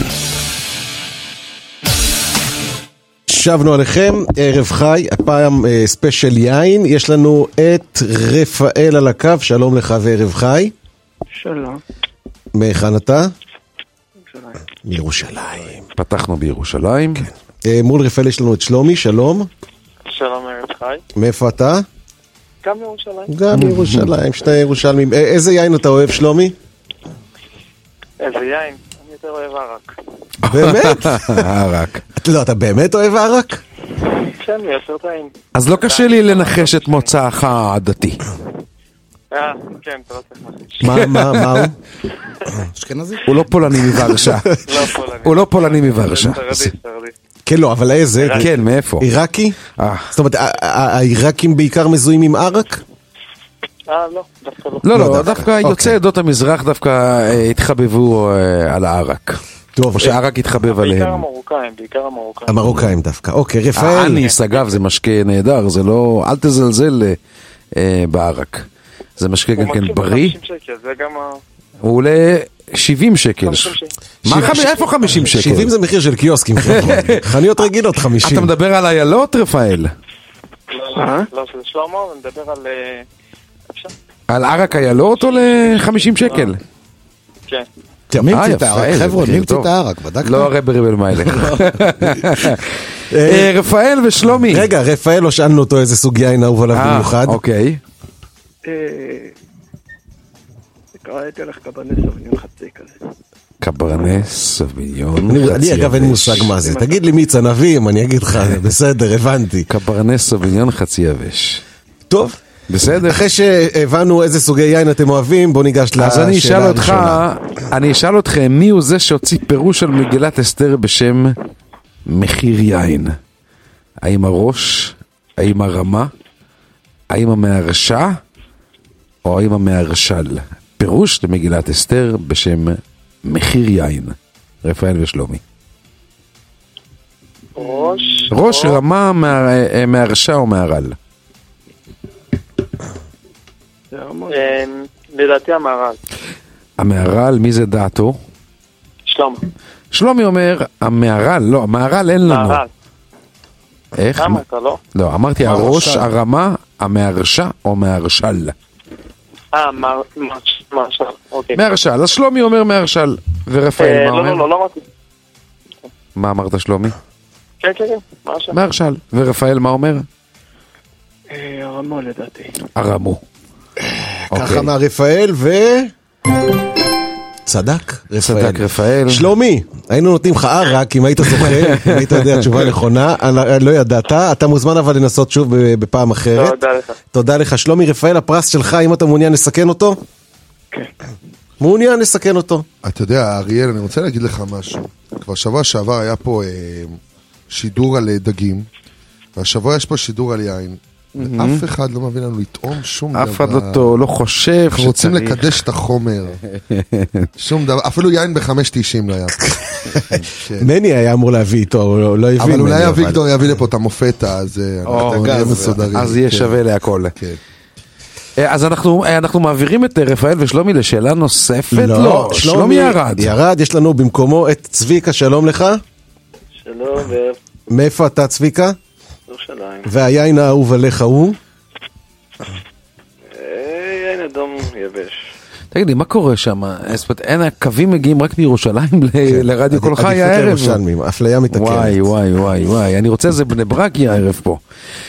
שבנו עליכם, ערב חי, הפעם אה, ספיישל יין. יש לנו את רפאל על הקו, שלום לך וערב חי. שלום. מהיכן אתה? ירושלים. מירושלים. פתחנו בירושלים. כן. אה, מול רפאל יש לנו את שלומי, שלום. שלום ערב חי. מאיפה אתה? גם מירושלים. גם מירושלים, שני ירושלמים. אה, איזה יין אתה אוהב, שלומי? איזה יין? אני יותר אוהב ערק. באמת? ערק. לא, אתה באמת אוהב ערק? כן, יותר טעים. אז לא קשה לי לנחש את מוצאך הדתי. אה, כן, אתה לא צריך להחיש. מה, מה, מה הוא? אשכנזי? הוא לא פולני מוורשה. לא פולני. הוא לא פולני מוורשה. ספרדי, ספרדי. כן, לא, אבל איזה? כן, מאיפה? עיראקי? זאת אומרת, העיראקים בעיקר מזוהים עם ערק? אה, לא, דווקא לא. לא, לא, דווקא יוצאי עדות המזרח דווקא התחבבו על הערק. טוב, או שהערק התחבב עליהם. בעיקר המרוקאים, בעיקר המרוקאים. המרוקאים דווקא, אוקיי, רפאל. האניס, אגב, זה משקה נהדר, זה לא, אל תזלזל בערק. זה משקה גם כן בריא. זה גם ה... הוא עולה שבעים שקל. איפה חמישים שקל? שבעים זה מחיר של קיוסקים. חנויות רגילות חמישים. אתה מדבר על איילות, רפאל? לא, זה שלמה, אני מדבר על... על ערק איילות או ל-חמישים שקל? כן. מי המציא את הערק? חבר'ה, מי המציא את הערק? בדקת? לא הרי בריבל מיילך. רפאל ושלומי. רגע, רפאל לא שאלנו אותו איזה סוג יין אהוב עליו במיוחד. אוקיי. קראתי לך קברנס סוביניון חצי כזה. קברנס סוביניון חצי יבש. אני אגב אין מושג מה זה. תגיד לי מי צנבים, אני אגיד לך, בסדר, הבנתי. קברנס סוביניון חצי יבש. טוב. בסדר. אחרי שהבנו איזה סוגי יין אתם אוהבים, בוא ניגש לשאלה הראשונה. אז אני אשאל אותך, אני אשאל אתכם, מי הוא זה שהוציא פירוש על מגילת אסתר בשם מחיר יין? האם הראש? האם הרמה? האם המהרשע? או האם המהרשל? פירוש למגילת אסתר בשם מחיר יין. רפאל ושלומי. ראש. ראש, רמה, מהרשע או מהרל? לדעתי המהרל. המהרל, מי זה דעתו? שלומי. שלומי אומר, המהרל, לא, המהרל אין לנו. מהרל. איך? אמרת, לא? לא, אמרתי הראש, הרמה, המהרשע או מהרשל? אה, מהרשל, אוקיי. מהרשל, אז שלומי אומר מהרשל, ורפאל מה אומר? לא, לא, לא אמרתי. מה אמרת שלומי? כן, כן, כן, מהרשל. מהרשל, ורפאל מה אומר? הרמו לדעתי. הרמו. ככה מה רפאל ו... צדק רפאל. צדק רפאל. שלומי, היינו נותנים לך ערק אם היית זוכר, אם היית יודע תשובה נכונה, לא ידעת, אתה מוזמן אבל לנסות שוב בפעם אחרת. תודה לך. תודה לך. שלומי רפאל, הפרס שלך, אם אתה מעוניין לסכן אותו? כן. מעוניין לסכן אותו. אתה יודע, אריאל, אני רוצה להגיד לך משהו. כבר שבוע שעבר היה פה אה, שידור על דגים, והשבוע יש פה שידור על יין. אף אחד לא מביא לנו לטעום שום דבר. אף אחד לא חושב אנחנו רוצים לקדש את החומר. שום דבר, אפילו יין ב-חמש תשעים לא היה. מני היה אמור להביא איתו, לא הביא. אבל אולי אביגדור יביא לפה את המופטה, אז אז יהיה שווה להכל. אז אנחנו מעבירים את רפאל ושלומי לשאלה נוספת? לא, שלומי ירד. ירד, יש לנו במקומו את צביקה, שלום לך. שלום. מאיפה אתה צביקה? ירושלים. והיין האהוב עליך הוא? יין אדום יבש. תגיד לי, מה קורה שם? אין, הקווים מגיעים רק מירושלים לרדיו כל חי הערב. אפליה מתקנת. וואי, וואי, וואי, וואי. אני רוצה זה בני ברק הערב פה.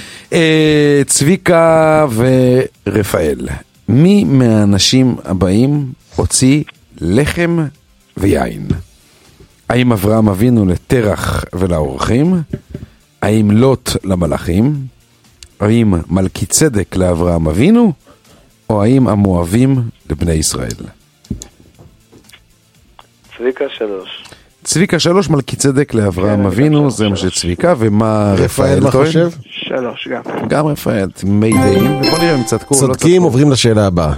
צביקה ורפאל, מי מהאנשים הבאים הוציא לחם ויין? האם אברהם אבינו לתרח ולאורחים? האם לוט למלאכים? האם מלכי צדק לאברהם אבינו? או האם המואבים לבני ישראל? צביקה שלוש. צביקה שלוש, מלכי צדק לאברהם אבינו, זה מה שצביקה, ומה רפאל מה טוען? חושב? שלוש גם. גם רפאל, תמימי דעים, ובוא נראה אם צדקו או לא צדקו. צודקים, עוברים לשאלה הבאה.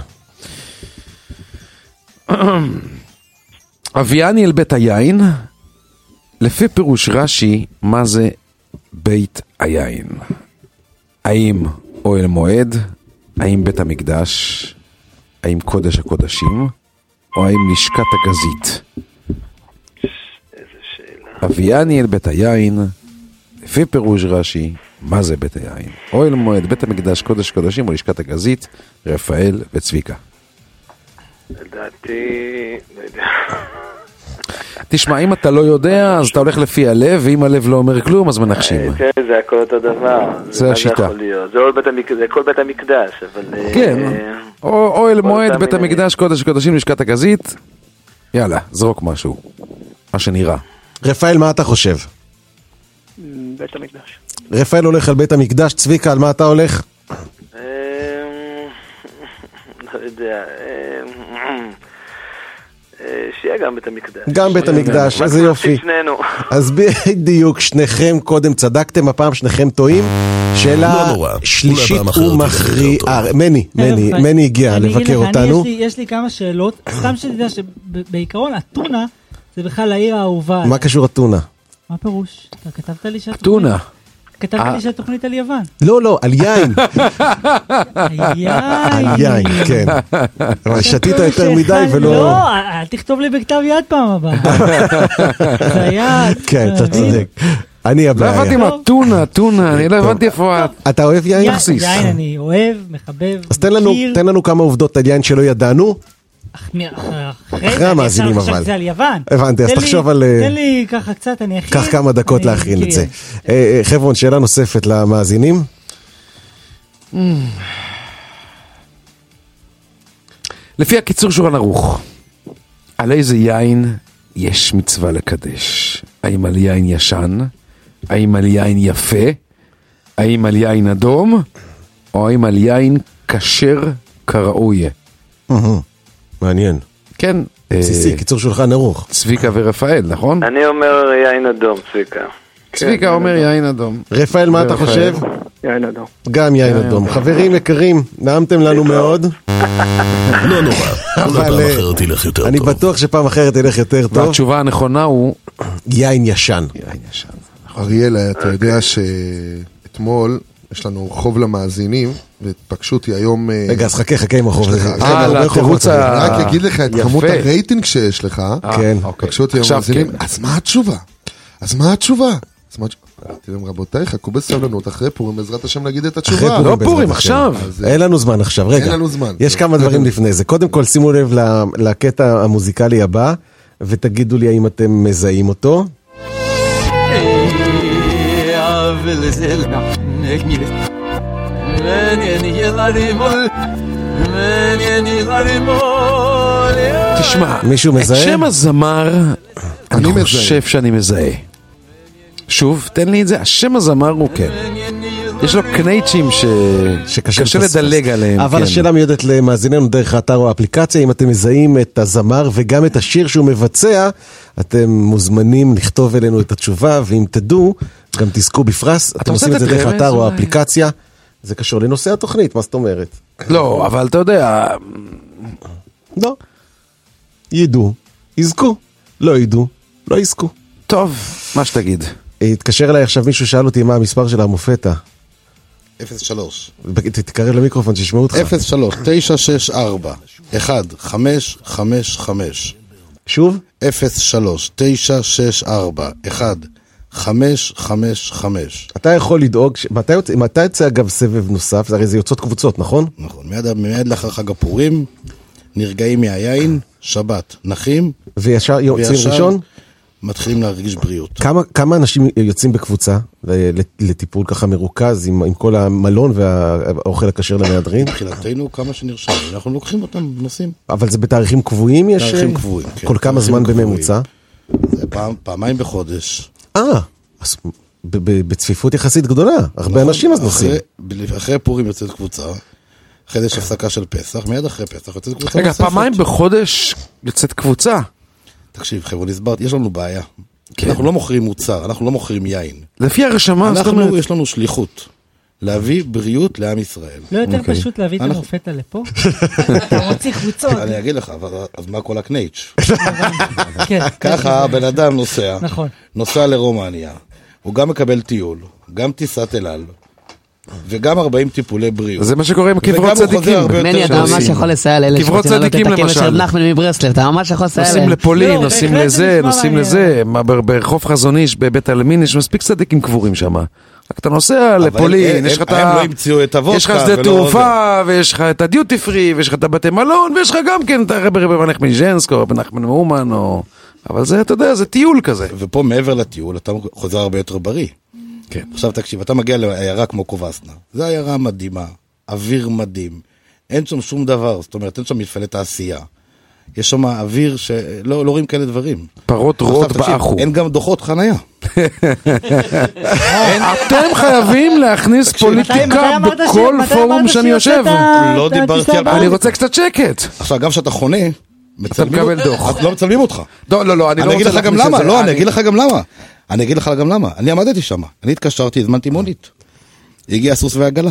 אביאני אל בית היין, לפי פירוש רש"י, מה זה בית היין? האם אוהל מועד, האם בית המקדש, האם קודש הקודשים, או האם לשכת הגזית? איזה שאלה. אביאני אל בית היין, לפי פירוש רש"י, מה זה בית היין? אוהל מועד, בית המקדש, קודש קודשים, או לשכת הגזית, רפאל וצביקה. לדעתי, לא יודע. תשמע, אם אתה לא יודע, אז אתה הולך לפי הלב, ואם הלב לא אומר כלום, אז מנחשים. כן, זה הכל אותו דבר. זה השיטה. זה כל בית המקדש, אבל... כן, אוהל מועד, בית המקדש, קודש קודשים, לשכת הגזית. יאללה, זרוק משהו. מה שנראה. רפאל, מה אתה חושב? בית המקדש. רפאל הולך על בית המקדש, צביקה, על מה אתה הולך? לא יודע... שיהיה גם בית המקדש. גם בית המקדש, איזה יופי. אז בדיוק, שניכם קודם צדקתם, הפעם שניכם טועים. שאלה שלישית ומכריעה. מני, מני, מני הגיע לבקר אותנו. יש לי כמה שאלות, סתם שתדע שבעיקרון אתונה זה בכלל העיר האהובה. מה קשור אתונה? מה פירוש? אתה כתבת לי שהתוכנית... אתונה. כתבת לי שהתוכנית על יוון. לא, לא, על יין. על יין. על יין, כן. אבל שתית יותר מדי ולא... לא, אל תכתוב לי בכתב יד פעם הבאה. זה היה... כן, אתה צודק. אני הבעיה. לא הבנתי מה, טונה, טונה, אני לא הבנתי איפה... אתה אוהב יין? יין אני אוהב, מחבב, אז תן לנו כמה עובדות על יין שלא ידענו. אחרי המאזינים אבל. זה על יוון. הבנתי, אז תחשוב על... תן לי ככה קצת, אני אכין. קח כמה דקות להכין את זה. חבר'ון, שאלה נוספת למאזינים. לפי הקיצור שולחן ערוך, על איזה יין יש מצווה לקדש? האם על יין ישן? האם על יין יפה? האם על יין אדום? או האם על יין כשר כראוי? מעניין. כן. בסיסי, קיצור שולחן ערוך. צביקה ורפאל, נכון? אני אומר יין אדום, צביקה. צביקה אומר יין אדום. רפאל, מה אתה חושב? יין אדום. גם יין אדום. חברים יקרים, נעמתם לנו מאוד. לא נורא, פעם אחרת תלך יותר טוב. אני בטוח שפעם אחרת תלך יותר טוב. והתשובה הנכונה הוא... יין ישן. יין ישן. אריאל, אתה יודע שאתמול יש לנו חוב למאזינים, ופגשו אותי היום... רגע, אז חכה, חכה עם החוב הזה. אה, לתירוץ ה... אני רק אגיד לך את כמות הרייטינג שיש לך. כן. פגשו אותי היום מאזינים. אז מה התשובה? אז מה התשובה? תראים רבותיי, חכו בסבלנות, אחרי פורים בעזרת השם להגיד את התשובה. לא פורים, עכשיו. אין לנו זמן עכשיו, רגע. אין לנו זמן. יש כמה דברים לפני זה. קודם כל, שימו לב לקטע המוזיקלי הבא, ותגידו לי האם אתם מזהים אותו. תשמע, מישהו מזהה? את שם הזמר, אני חושב שאני מזהה. שוב, תן לי את זה, השם הזמר הוא כן. יש לו קנייצ'ים שקשה לדלג עליהם. אבל השאלה מיועדת למאזיננו דרך האתר או האפליקציה, אם אתם מזהים את הזמר וגם את השיר שהוא מבצע, אתם מוזמנים לכתוב אלינו את התשובה, ואם תדעו, גם תזכו בפרס, אתם עושים את זה דרך האתר או האפליקציה, זה קשור לנושא התוכנית, מה זאת אומרת? לא, אבל אתה יודע... לא. ידעו, יזכו. לא ידעו, לא יזכו. טוב, מה שתגיד. התקשר אליי עכשיו מישהו, שאל אותי מה המספר של המופתה. אפס שלוש. תתקרב למיקרופון, שישמעו אותך. אפס שלוש, תשע שש ארבע, אחד, חמש, חמש, חמש. שוב? אפס שלוש, תשע שש ארבע, אחד, חמש, חמש, חמש. אתה יכול לדאוג, מתי יוצא אגב סבב נוסף? הרי זה יוצאות קבוצות, נכון? נכון, מיד לאחר חג הפורים, נרגעים מהיין, שבת, נחים. וישר יוצאים ראשון? מתחילים להרגיש בריאות. כמה, כמה אנשים יוצאים בקבוצה לטיפול ככה מרוכז עם, עם כל המלון והאוכל הכשר למהדרין? מבחינתנו כמה שנרשם, אנחנו לוקחים אותם, נוסעים. אבל זה בתאריכים קבועים יש? תאריכים קבועים, כן. כל כמה זמן בממוצע? זה פעם, פעמיים בחודש. אה, אז בצפיפות יחסית גדולה, הרבה אנשים אז נוסעים. אחרי פורים יוצאת קבוצה, אחרי יש הפסקה של פסח, מיד אחרי פסח יוצאת קבוצה רגע, נוספת. פעמיים בחודש יוצאת קבוצה. תקשיב, חבר'ה, נסברת, יש לנו בעיה. אנחנו לא מוכרים מוצר, אנחנו לא מוכרים יין. לפי הרשמה, זאת אומרת... אנחנו, יש לנו שליחות. להביא בריאות לעם ישראל. לא יותר פשוט להביא את המופתה לפה? אתה מוציא קבוצות. אני אגיד לך, אז מה כל הקנייץ'? ככה הבן אדם נוסע, נוסע לרומניה, הוא גם מקבל טיול, גם טיסת אל על, וגם ארבעים טיפולי בריאות. זה מה שקורה עם קברות צדיקים. מני, אתה ממש יכול לסייע לאלה קברות צדיקים למשל. נחמן מברסלב, אתה ממש יכול לסייע נוסעים לפולין, נוסעים לזה, נוסעים לזה, ברחוב חזון איש, בבית העלמין, יש מספיק צדיקים קבורים שם. רק אתה נוסע לפולין, יש לך שדה תעופה, ויש לך את הדיוטי פרי, ויש לך את הבתי מלון, ויש לך גם כן את הרב רב נחמן ז'נסקו, רב נחמן מאומן, אבל זה, אתה יודע, זה טיול כזה. ופה מעבר לטיול, אתה חוזר הרבה יותר בריא. כן. עכשיו תקשיב, אתה מגיע לעיירה כמו קובסנה, זו עיירה מדהימה, אוויר מדהים, אין שם שום דבר, זאת אומרת, אין שם מפעלי תעשייה. יש שם אוויר שלא לא רואים כאלה דברים. פרות רועות באחו. אין גם דוחות חנייה. אתם חייבים להכניס פוליטיקה בכל פורום שאני יושב. לא דיברתי על... אני רוצה קצת שקט. עכשיו, גם שאתה חונה, אתה מקבל דוח. לא מצלמים אותך. לא, לא, לא, אני לא רוצה להכניס את זה. לא, אני אגיד לך גם למה. אני אגיד לך גם למה. אני עמדתי שם. אני התקשרתי, הזמנתי מונית. הגיע הסוס והגלה.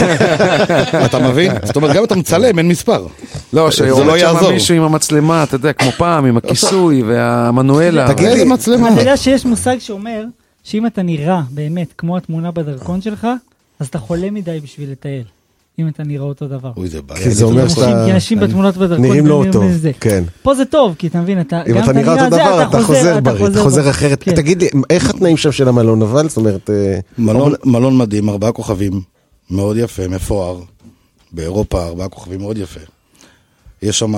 אתה מבין? זאת אומרת, גם אתה מצלם, אין מספר. לא, שעומד שם מישהו עם המצלמה, אתה יודע, כמו פעם, עם הכיסוי והמנואלה. תגיד לי מצלמה. אתה יודע שיש מושג שאומר, שאם אתה נראה באמת כמו התמונה בדרכון שלך, אז אתה חולה מדי בשביל לטייל. אם אתה נראה אותו דבר. אוי, זה בעיה. כי זה אומר שאתה... כי אנשים בתמונות בדרכון... נראים לא טוב, כן. פה זה טוב, כי אתה מבין, אתה... אם אתה נראה אותו דבר, אתה חוזר בריא, אתה חוזר אחרת. תגיד לי, איך התנאים שם של המלון אבל? זאת אומרת... מלון מדהים, ארבעה כוכבים, מאוד יפה, מפואר. באירופה, ארבעה כוכבים מאוד יפה. יש שם,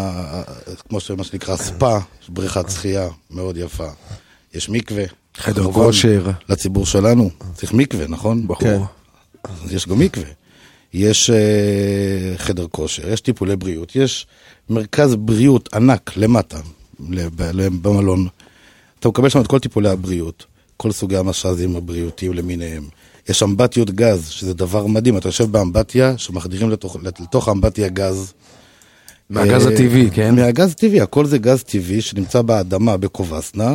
כמו שמה שנקרא, ספה, בריכת שחייה, מאוד יפה. יש מקווה. חדר כושר. לציבור שלנו. צריך מקווה, נכון? בחור. יש גם מקווה. יש uh, חדר כושר, יש טיפולי בריאות, יש מרכז בריאות ענק למטה, במלון. אתה מקבל שם את כל טיפולי הבריאות, כל סוגי המשזים הבריאותיים למיניהם. יש אמבטיות גז, שזה דבר מדהים. אתה יושב באמבטיה, שמחדירים לתוך, לתוך האמבטיה גז. מהגז הטבעי, כן? מהגז הטבעי, הכל זה גז טבעי שנמצא באדמה בקובסנה,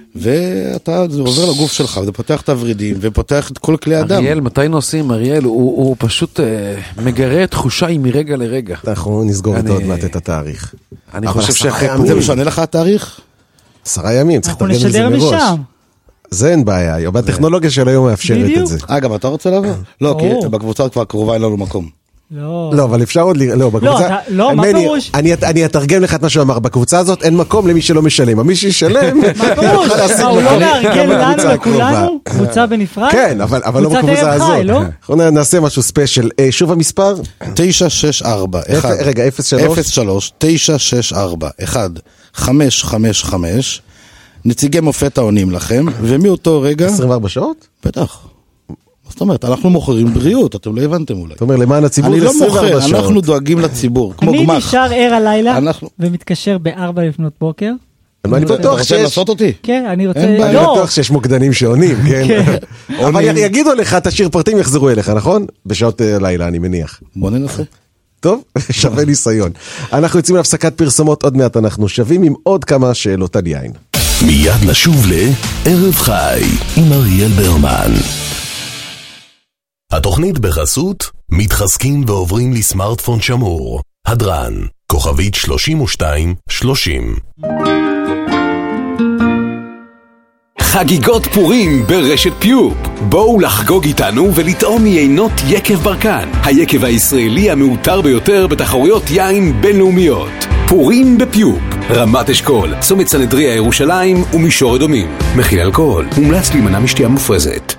ואתה, זה עובר לגוף שלך, וזה פותח את הוורידים, ופותח את כל כלי אדם. אריאל, מתי נוסעים? אריאל, הוא, הוא פשוט אה, מגרה תחושה היא מרגע לרגע. אנחנו נסגור את עוד מעט את התאריך. אני חושב שאחרי פורים... זה משנה לך התאריך? עשרה ימים, צריך לתרגם את זה מראש. זה אין בעיה, הטכנולוגיה של היום מאפשרת את זה. אה, גם אתה רוצה לבוא? לא, כי בקבוצה כבר קרובה אין לנו מקום. לא. לא, אבל אפשר עוד... לא, בקבוצה... לא, מה פירוש? אני אתרגם לך את מה שהוא אמר. בקבוצה הזאת אין מקום למי שלא משלם. מי שישלם... מה פירוש? הוא לא מארגן לנו לכולנו? קבוצה בנפרד? כן, אבל לא בקבוצה הזאת. אנחנו נעשה משהו ספיישל. שוב המספר? תשע שש ארבע אחת רגע, אפס שלוש אפס שלוש תשע שש ארבע אחת חמש חמש חמש. נציגי מופת העונים לכם, ומאותו רגע... עשרים וארבע שעות? בטח. זאת אומרת, אנחנו מוכרים בריאות, אתם לא הבנתם אולי. זאת אומרת, למען הציבור זה עשרים וארבע שעות. אני לא מוכר, אנחנו דואגים לציבור, כמו גמח. אני נשאר ער הלילה, ומתקשר בארבע לפנות בוקר. אני בטוח שיש... אתה רוצה לעשות אותי? כן, אני רוצה... אני בטוח שיש מוקדנים שעונים, כן. אבל יגידו לך, תשאיר פרטים, יחזרו אליך, נכון? בשעות לילה, אני מניח. בוא ננסה. טוב, שווה ניסיון. אנחנו יוצאים להפסקת פרסומות, עוד מעט אנחנו שווים עם עוד כמה שאלות על יין. מיד נשוב לערב חי עם אריאל ברמן. התוכנית בחסות מתחזקים ועוברים לסמארטפון שמור. הדרן, כוכבית שלושים ושתיים שלושים. חגיגות פורים ברשת פיופ. בואו לחגוג איתנו ולטעום מיינות יקב ברקן, היקב הישראלי המאותר ביותר בתחרויות יין בינלאומיות. פורים בפיופ, רמת אשכול, צומת סנהדריה ירושלים ומישור אדומים. מכיל אלכוהול, מומלץ להימנע משתייה מופרזת.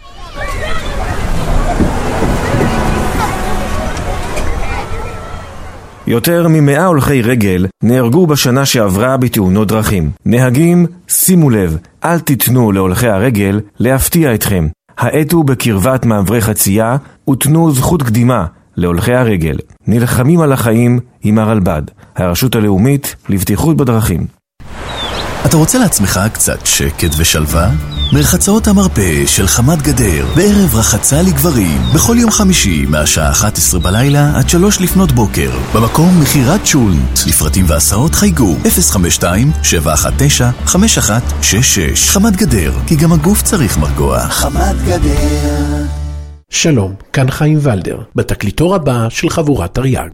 יותר ממאה הולכי רגל נהרגו בשנה שעברה בתאונות דרכים. נהגים, שימו לב, אל תיתנו להולכי הרגל להפתיע אתכם. האטו בקרבת מעברי חצייה ותנו זכות קדימה להולכי הרגל. נלחמים על החיים עם הרלב"ד, הרשות הלאומית לבטיחות בדרכים. אתה רוצה לעצמך קצת שקט ושלווה? מרחצאות המרפא של חמת גדר בערב רחצה לגברים בכל יום חמישי מהשעה אחת עשרה בלילה עד שלוש לפנות בוקר במקום מחירת שולנט. לפרטים והסעות חייגו אפס חמש שתיים שבע אחת תשע חמש אחת שש שש. חמת גדר, כי גם הגוף צריך מרגוע. חמת גדר. שלום, כאן חיים ולדר בתקליטור הבא של חבורת תרי"ג.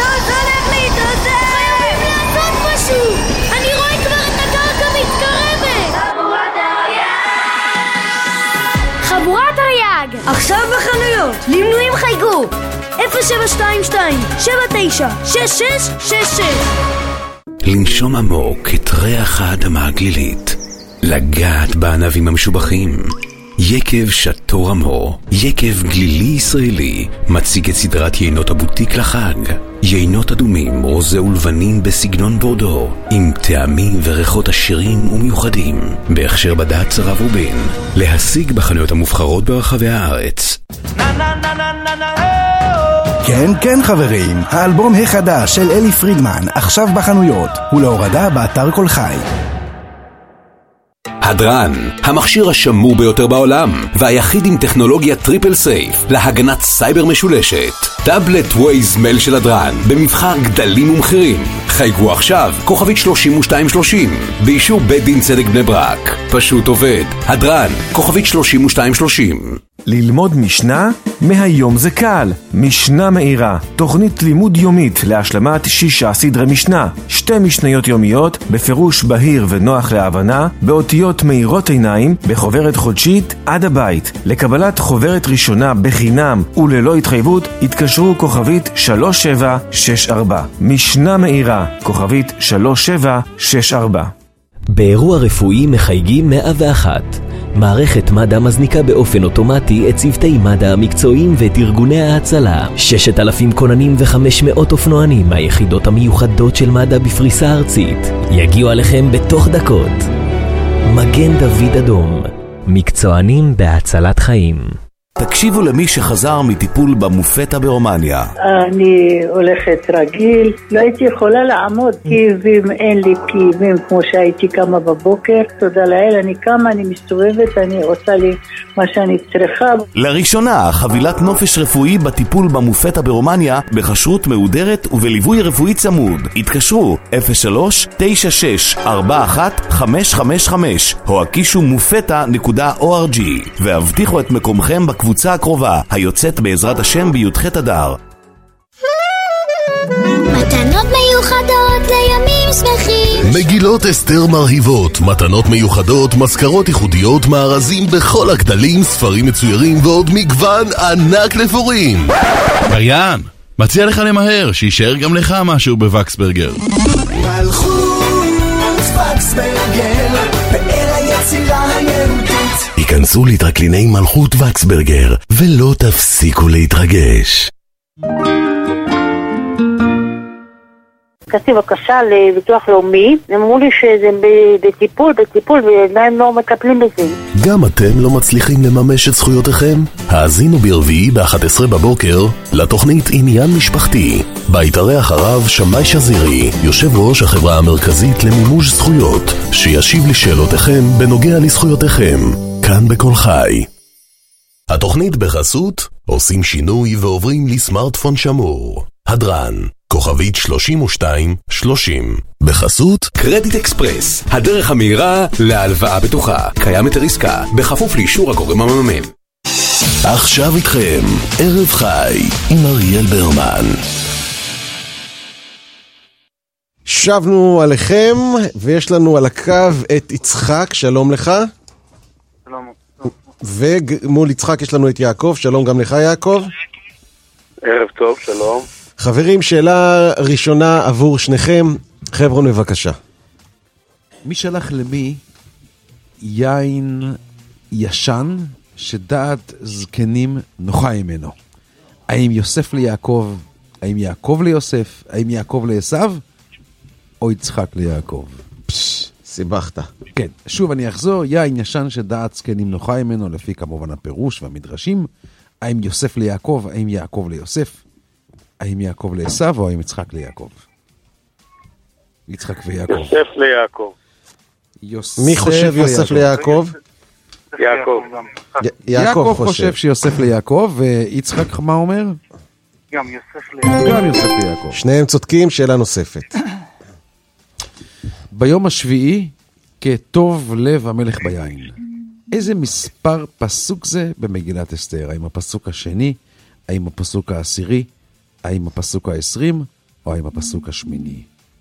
עכשיו בחנויות, למנויים חייגו אפס שבע שתיים שתיים שבע תשע שש שש שש שש. לנשום עמוק את ריח האדמה הגלילית, לגעת בענבים המשובחים. יקב שטור עמו, יקב גלילי ישראלי, מציג את סדרת יינות הבוטיק לחג. יינות אדומים, רוזה ולבנים בסגנון בורדו, עם טעמים וריחות עשירים ומיוחדים, בהכשר בד"ץ הרב רובין. להשיג בחנויות המובחרות ברחבי הארץ. כן, כן חברים, האלבום החדש של אלי פרידמן, עכשיו בחנויות, ולהורדה באתר כל חי. הדרן, המכשיר השמור ביותר בעולם, והיחיד עם טכנולוגיה טריפל סייף, להגנת סייבר משולשת. טאבלט ווייז מייל של הדרן, במבחר גדלים ומחירים. חייגו עכשיו, כוכבית שלושים ושתיים שלושים, באישור בית דין צדק בני ברק. פשוט עובד. הדרן, כוכבית שלושים ושתיים שלושים. ללמוד משנה? מהיום זה קל. משנה מהירה, תוכנית לימוד יומית להשלמת שישה סדרי משנה. שתי משניות יומיות, בפירוש בהיר ונוח להבנה, באותיות מהירות עיניים, בחוברת חודשית עד הבית. לקבלת חוברת ראשונה בחינם וללא התחייבות, התקשרו כוכבית שלוש שבע שש ארבע. משנה מהירה, כוכבית שלוש שבע שש ארבע. באירוע רפואי מחייגים מאה ואחת. מערכת מד"א מזניקה באופן אוטומטי את צוותי מד"א המקצועיים ואת ארגוני ההצלה. ששת אלפים כוננים וחמש מאות אופנוענים מהיחידות המיוחדות של מד"א בפריסה ארצית יגיעו עליכם בתוך דקות. מגן דוד אדום, מקצוענים בהצלת חיים. תקשיבו למי שחזר מטיפול במופטה ברומניה. אני הולכת רגיל, לא הייתי יכולה לעמוד, כאבים, אין לי כאבים כמו שהייתי קמה בבוקר. תודה לאל, אני קמה, אני מסתובבת, אני עושה לי מה שאני צריכה. לראשונה, חבילת נופש רפואי בטיפול במופטה ברומניה, בחשרות מהודרת ובליווי רפואי צמוד. התקשרו אפס שלוש תשע שש ארבע אחת חמש חמש חמש או הקישו מופטה נקודה או אר ג'י והבטיחו את מקומכם בקבוצה קבוצה הקרובה, היוצאת בעזרת השם בי"ח אדר. מתנות מיוחדות לימים שמחים. מגילות אסתר מרהיבות, מתנות מיוחדות, מזכרות ייחודיות, מארזים בכל הגדלים, ספרים מצוירים ועוד מגוון ענק לפורים. קריין, מציע לך למהר, שישאר גם לך משהו בווקסברגר. מלכות וקסברגר, פאר היצירה היהודית. היכנסו להתרקליני מלכות וקסברגר ולא תפסיקו להתרגש. ביקשתי בקשה לביטוח לאומי, הם אמרו לי שזה בטיפול, בטיפול, ועדיין לא מקבלים בזה. גם אתם לא מצליחים לממש את זכויותיכם? האזינו ברביעי ב-אחת עשרה בבוקר לתוכנית עניין משפחתי. בה יתארח הרב שמאי שזירי, יושב ראש החברה המרכזית למימוש זכויות, שישיב לשאלותיכם בנוגע לזכויותיכם, כאן בכל חי. התוכנית בחסות עושים שינוי ועוברים לסמארטפון שמור. הדרן, כוכבית שלושים ושתיים שלושים. בחסות קרדיט אקספרס, הדרך המהירה להלוואה בטוחה. קיים היתר עסקה, בכפוף לאישור הגורם המממן. עכשיו איתכם, ערב חי עם אריאל ברמן. שבנו עליכם, ויש לנו על הקו את יצחק, שלום לך. שלום. ומול יצחק יש לנו את יעקב, שלום גם לך יעקב. ערב טוב, שלום. חברים, שאלה ראשונה עבור שניכם, חבר'ה בבקשה. מי שלח למי יין ישן שדעת זקנים נוחה ממנו? האם יוסף ליעקב, האם יעקב ליוסף, האם יעקב לעשו, או יצחק ליעקב? פש, סיבכת. כן, שוב אני אחזור, יין ישן שדעת זקנים נוחה ממנו, לפי כמובן הפירוש והמדרשים. האם יוסף ליעקב, האם יעקב ליוסף, האם יעקב לעשו, או האם יצחק ליעקב? יצחק ויעקב. יוסף ליעקב. מי חושב יוסף ליעקב? יעקב. יעקב חושב שיוסף ליעקב, ויצחק מה אומר? גם יוסף ליעקב. גם יוסף ליעקב. שניהם צודקים, שאלה נוספת. ביום השביעי, כטוב לב המלך ביין. איזה מספר פסוק זה במגילת אסתר? האם הפסוק השני, האם הפסוק העשירי, האם הפסוק העשרים, או האם הפסוק השמיני?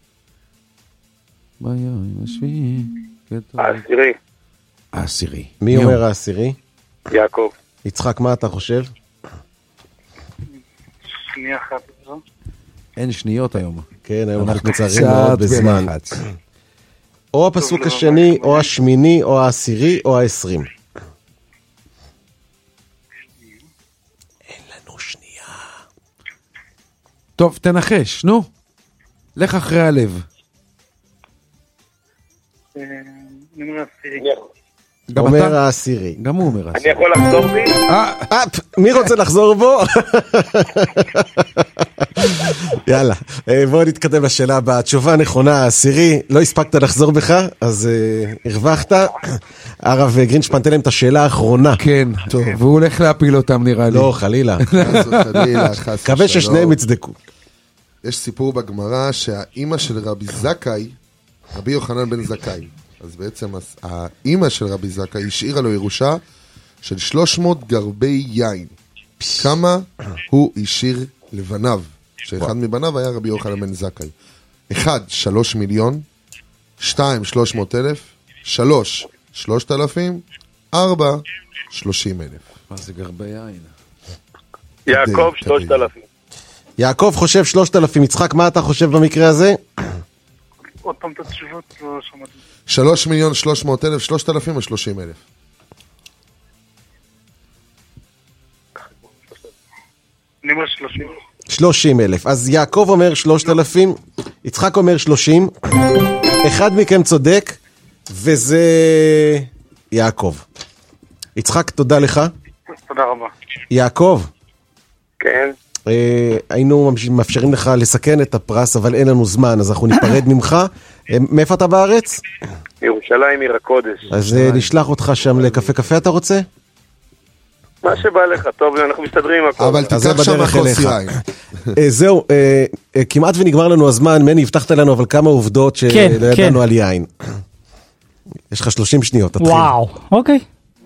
ביום השביעי, כטוב... העשירי. העשירי. מי אומר העשירי? יעקב. יצחק, מה אתה חושב? שנייה אחת. אין שניות היום. כן, היום אנחנו קצרים מאוד בזמן. או הפסוק השני, או השמיני, או העשירי, או העשרים. אין לנו שנייה. טוב, תנחש, נו. לך אחרי הלב. נאמר העשירי. אומר העשירי. גם הוא אומר העשירי. אני יכול לחזור בי? אה, מי רוצה לחזור בו? יאללה, בואו נתקדם לשאלה הבאה. התשובה הנכונה, העשירי, לא הספקת לחזור בך, אז הרווחת. הרב גרינשפן, תן להם את השאלה האחרונה. כן, טוב, והוא הולך להפיל אותם נראה לי. לא, חלילה. חלילה, חס מקווה ששניהם יצדקו. יש סיפור בגמרא שהאימא של רבי זכאי, רבי יוחנן בן זכאי, אז בעצם האימא של רבי זכאי השאירה לו ירושה של שלוש מאות גרבי יין. כמה הוא השאיר לבניו, שאחד מבניו היה רבי יוחנן בן זכאי. אחד, שלוש מיליון, שתיים, שלוש מאות אלף, שלוש, שלושת אלפים, ארבע, שלושים אלף. מה זה גרבי יין? יעקב, שלושת אלפים. יעקב חושב שלושת אלפים. יצחק, מה אתה חושב במקרה הזה? עוד פעם את התשובות, לא שמעתי. שלוש מיליון, שלוש מאות אלף, שלושת אלפים או שלושים אלף? אני אומר שלושים. שלושים אלף. אז יעקב אומר שלושת אלפים, יצחק אומר שלושים. אחד מכם צודק, וזה יעקב. יצחק, תודה לך. תודה רבה. יעקב. כן. אה, היינו מאפשרים לך לסכן את הפרס, אבל אין לנו זמן, אז אנחנו ניפרד ממך. אה, מאיפה אתה בארץ? ירושלים עיר הקודש. אז אה, נשלח אותך שם לקפה קפה, אתה רוצה? מה שבא לך, טוב, אנחנו מסתדרים הכל. אבל תיקח שם החוס יין. זהו, כמעט ונגמר לנו הזמן. מני, הבטחת לנו אבל כמה עובדות שלא ידענו על יין. יש לך שלושים שניות, תתחיל. וואו, אוקיי.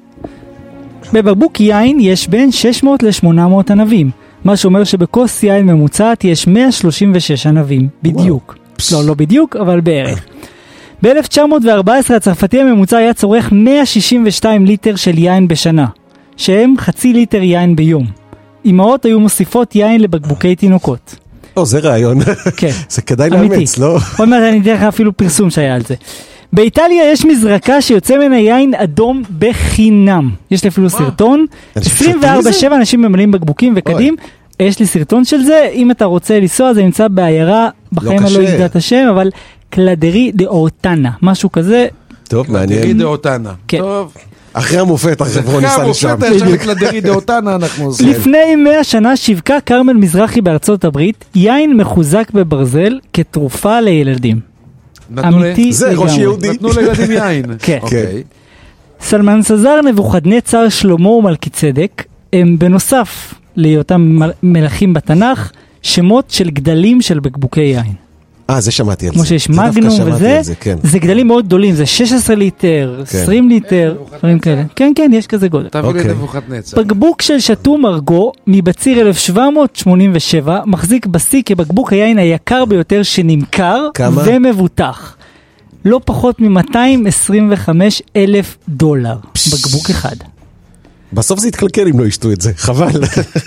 בבקבוק יין יש בין שש מאות לשמונה מאות ענבים, מה שאומר שבכוס יין ממוצעת יש מאה שלושים ושש ענבים, בדיוק. לא, לא בדיוק, אבל בערך. ב-אלף תשע מאות וארבע עשרה הצרפתי הממוצע היה צורך מאה שישים ושתיים ליטר של יין בשנה, שהם חצי ליטר יין ביום. אמהות היו מוסיפות יין לבקבוקי תינוקות. או, זה רעיון. כן. זה כדאי לאמץ, לא? עוד מעט אני אתן לך אפילו פרסום שהיה על זה. באיטליה יש מזרקה שיוצא ממנה יין אדום בחינם. יש לי אפילו סרטון. עשרים וארבע שבע אנשים ממלאים בקבוקים וקדים. יש לי סרטון של זה. אם אתה רוצה לנסוע, זה נמצא בעיירה, בחיים אני לא יודע את השם, אבל קלדרי דה אורטנה. משהו כזה. טוב, מעניין. קלדרי דה אורטנה. טוב. אחרי המופת, אחרי בוא ניסה לשם. אחרי המופת, יש לקלדרי דה אורטנה, אנחנו עושים. לפני מאה שנה שיווקה קרמל מזרחי בארצות הברית, יין מחוזק בברזל כתרופה לילדים. אמיתי זה ראש יהודי. נתנו לילדים יין. כן. אוקיי. סלמנסזר, נבוכדנצר, שלמה ומלכי צדק, הם בנוסף להיותם מלכים בתנ"ך, שמות של גדלים של בקבוקי יין. אה, זה שמעתי על זה. כמו שיש מגנום וזה, זה גדלים מאוד גדולים, זה שש עשרה ליטר, עשרים ליטר, דברים כאלה. כן, כן, יש כזה גודל. תביא לי נבוכדנצר. בקבוק של שתו מרגו מבציר אלף שבע מאות שמונים ושבע, מחזיק בשיא כבקבוק היין היקר ביותר שנמכר ומבוטח. לא פחות מ-מאתיים עשרים וחמישה אלף דולר. בקבוק אחד. בסוף זה יתקלקל אם לא ישתו את זה, חבל.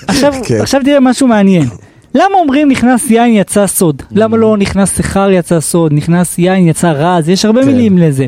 עכשיו תראה משהו מעניין. למה אומרים נכנס יין יצא סוד? למה לא נכנס שכר יצא סוד? נכנס יין יצא רז? יש הרבה מילים לזה.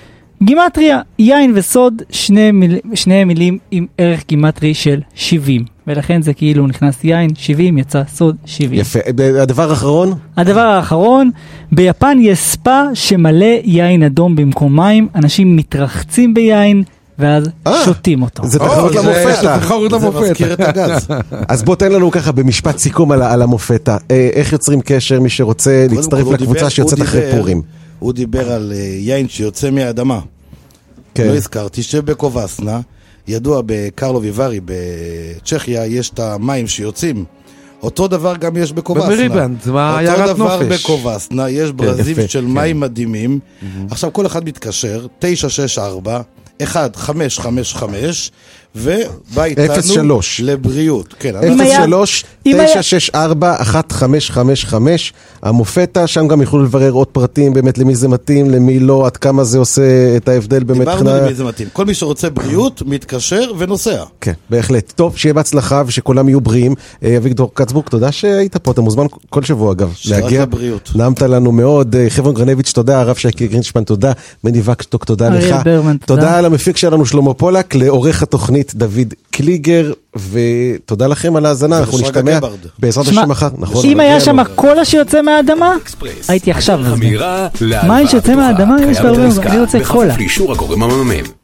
גימטריה, יין וסוד, שני, מיל, שני מילים עם ערך גימטרי של שבעים. ולכן זה כאילו נכנס יין, שבעים, יצא סוד, שבעים. יפה. הדבר האחרון? הדבר האחרון, ביפן יש ספה שמלא יין אדום במקום מים. אנשים מתרחצים ביין, ואז שותים אותו. זה תחרות למופתה. זה תחרות למופתה. זה מזכיר את הגז. אז בוא תן לנו ככה במשפט סיכום על המופתה. איך יוצרים קשר, מי שרוצה להצטרף לקבוצה שיוצאת אחרי פורים? הוא דיבר על יין שיוצא מהאדמה. לא הזכרתי שבקובסנה, ידוע בקרלו ויvari בצ'כיה, יש את המים שיוצאים. אותו דבר גם יש בקובסנה. במריבנד, מה עיירת נופש. אותו דבר בקובסנה, יש ברזים של מים מדהימים. עכשיו כל אחד מתקשר, תשע שש ארבע אחת חמש חמש חמש ובא איתנו לבריאות. אפס שלוש תשע שש ארבע אחת חמש חמש חמש. המופתה, שם גם יוכלו לברר עוד פרטים, באמת למי זה מתאים, למי לא, עד כמה זה עושה את ההבדל באמת. דיברנו למי זה מתאים. כל מי שרוצה בריאות, מתקשר ונוסע. כן, בהחלט. טוב, שיהיה בהצלחה ושכולם יהיו בריאים. אביגדור קצבורג, תודה שהיית פה, אתה מוזמן כל שבוע אגב. שרק לבריאות. נעמת לנו מאוד. חבר'ן גרנביץ', תודה. הרב שייקי גרינשפן, תודה. מני וקשטוק, תודה לך. תודה למפיק שלנו שלמה פולק, לעורך התוכנית דוד קליגר, ותודה לכם על ההאזנה, אנחנו נשתמע בעזרת השם מחר. אם היה שם קולה שיוצא מהאדמה, הייתי עכשיו. מים שיוצא מהאדמה, יש בהרבה, אני רוצה קולה.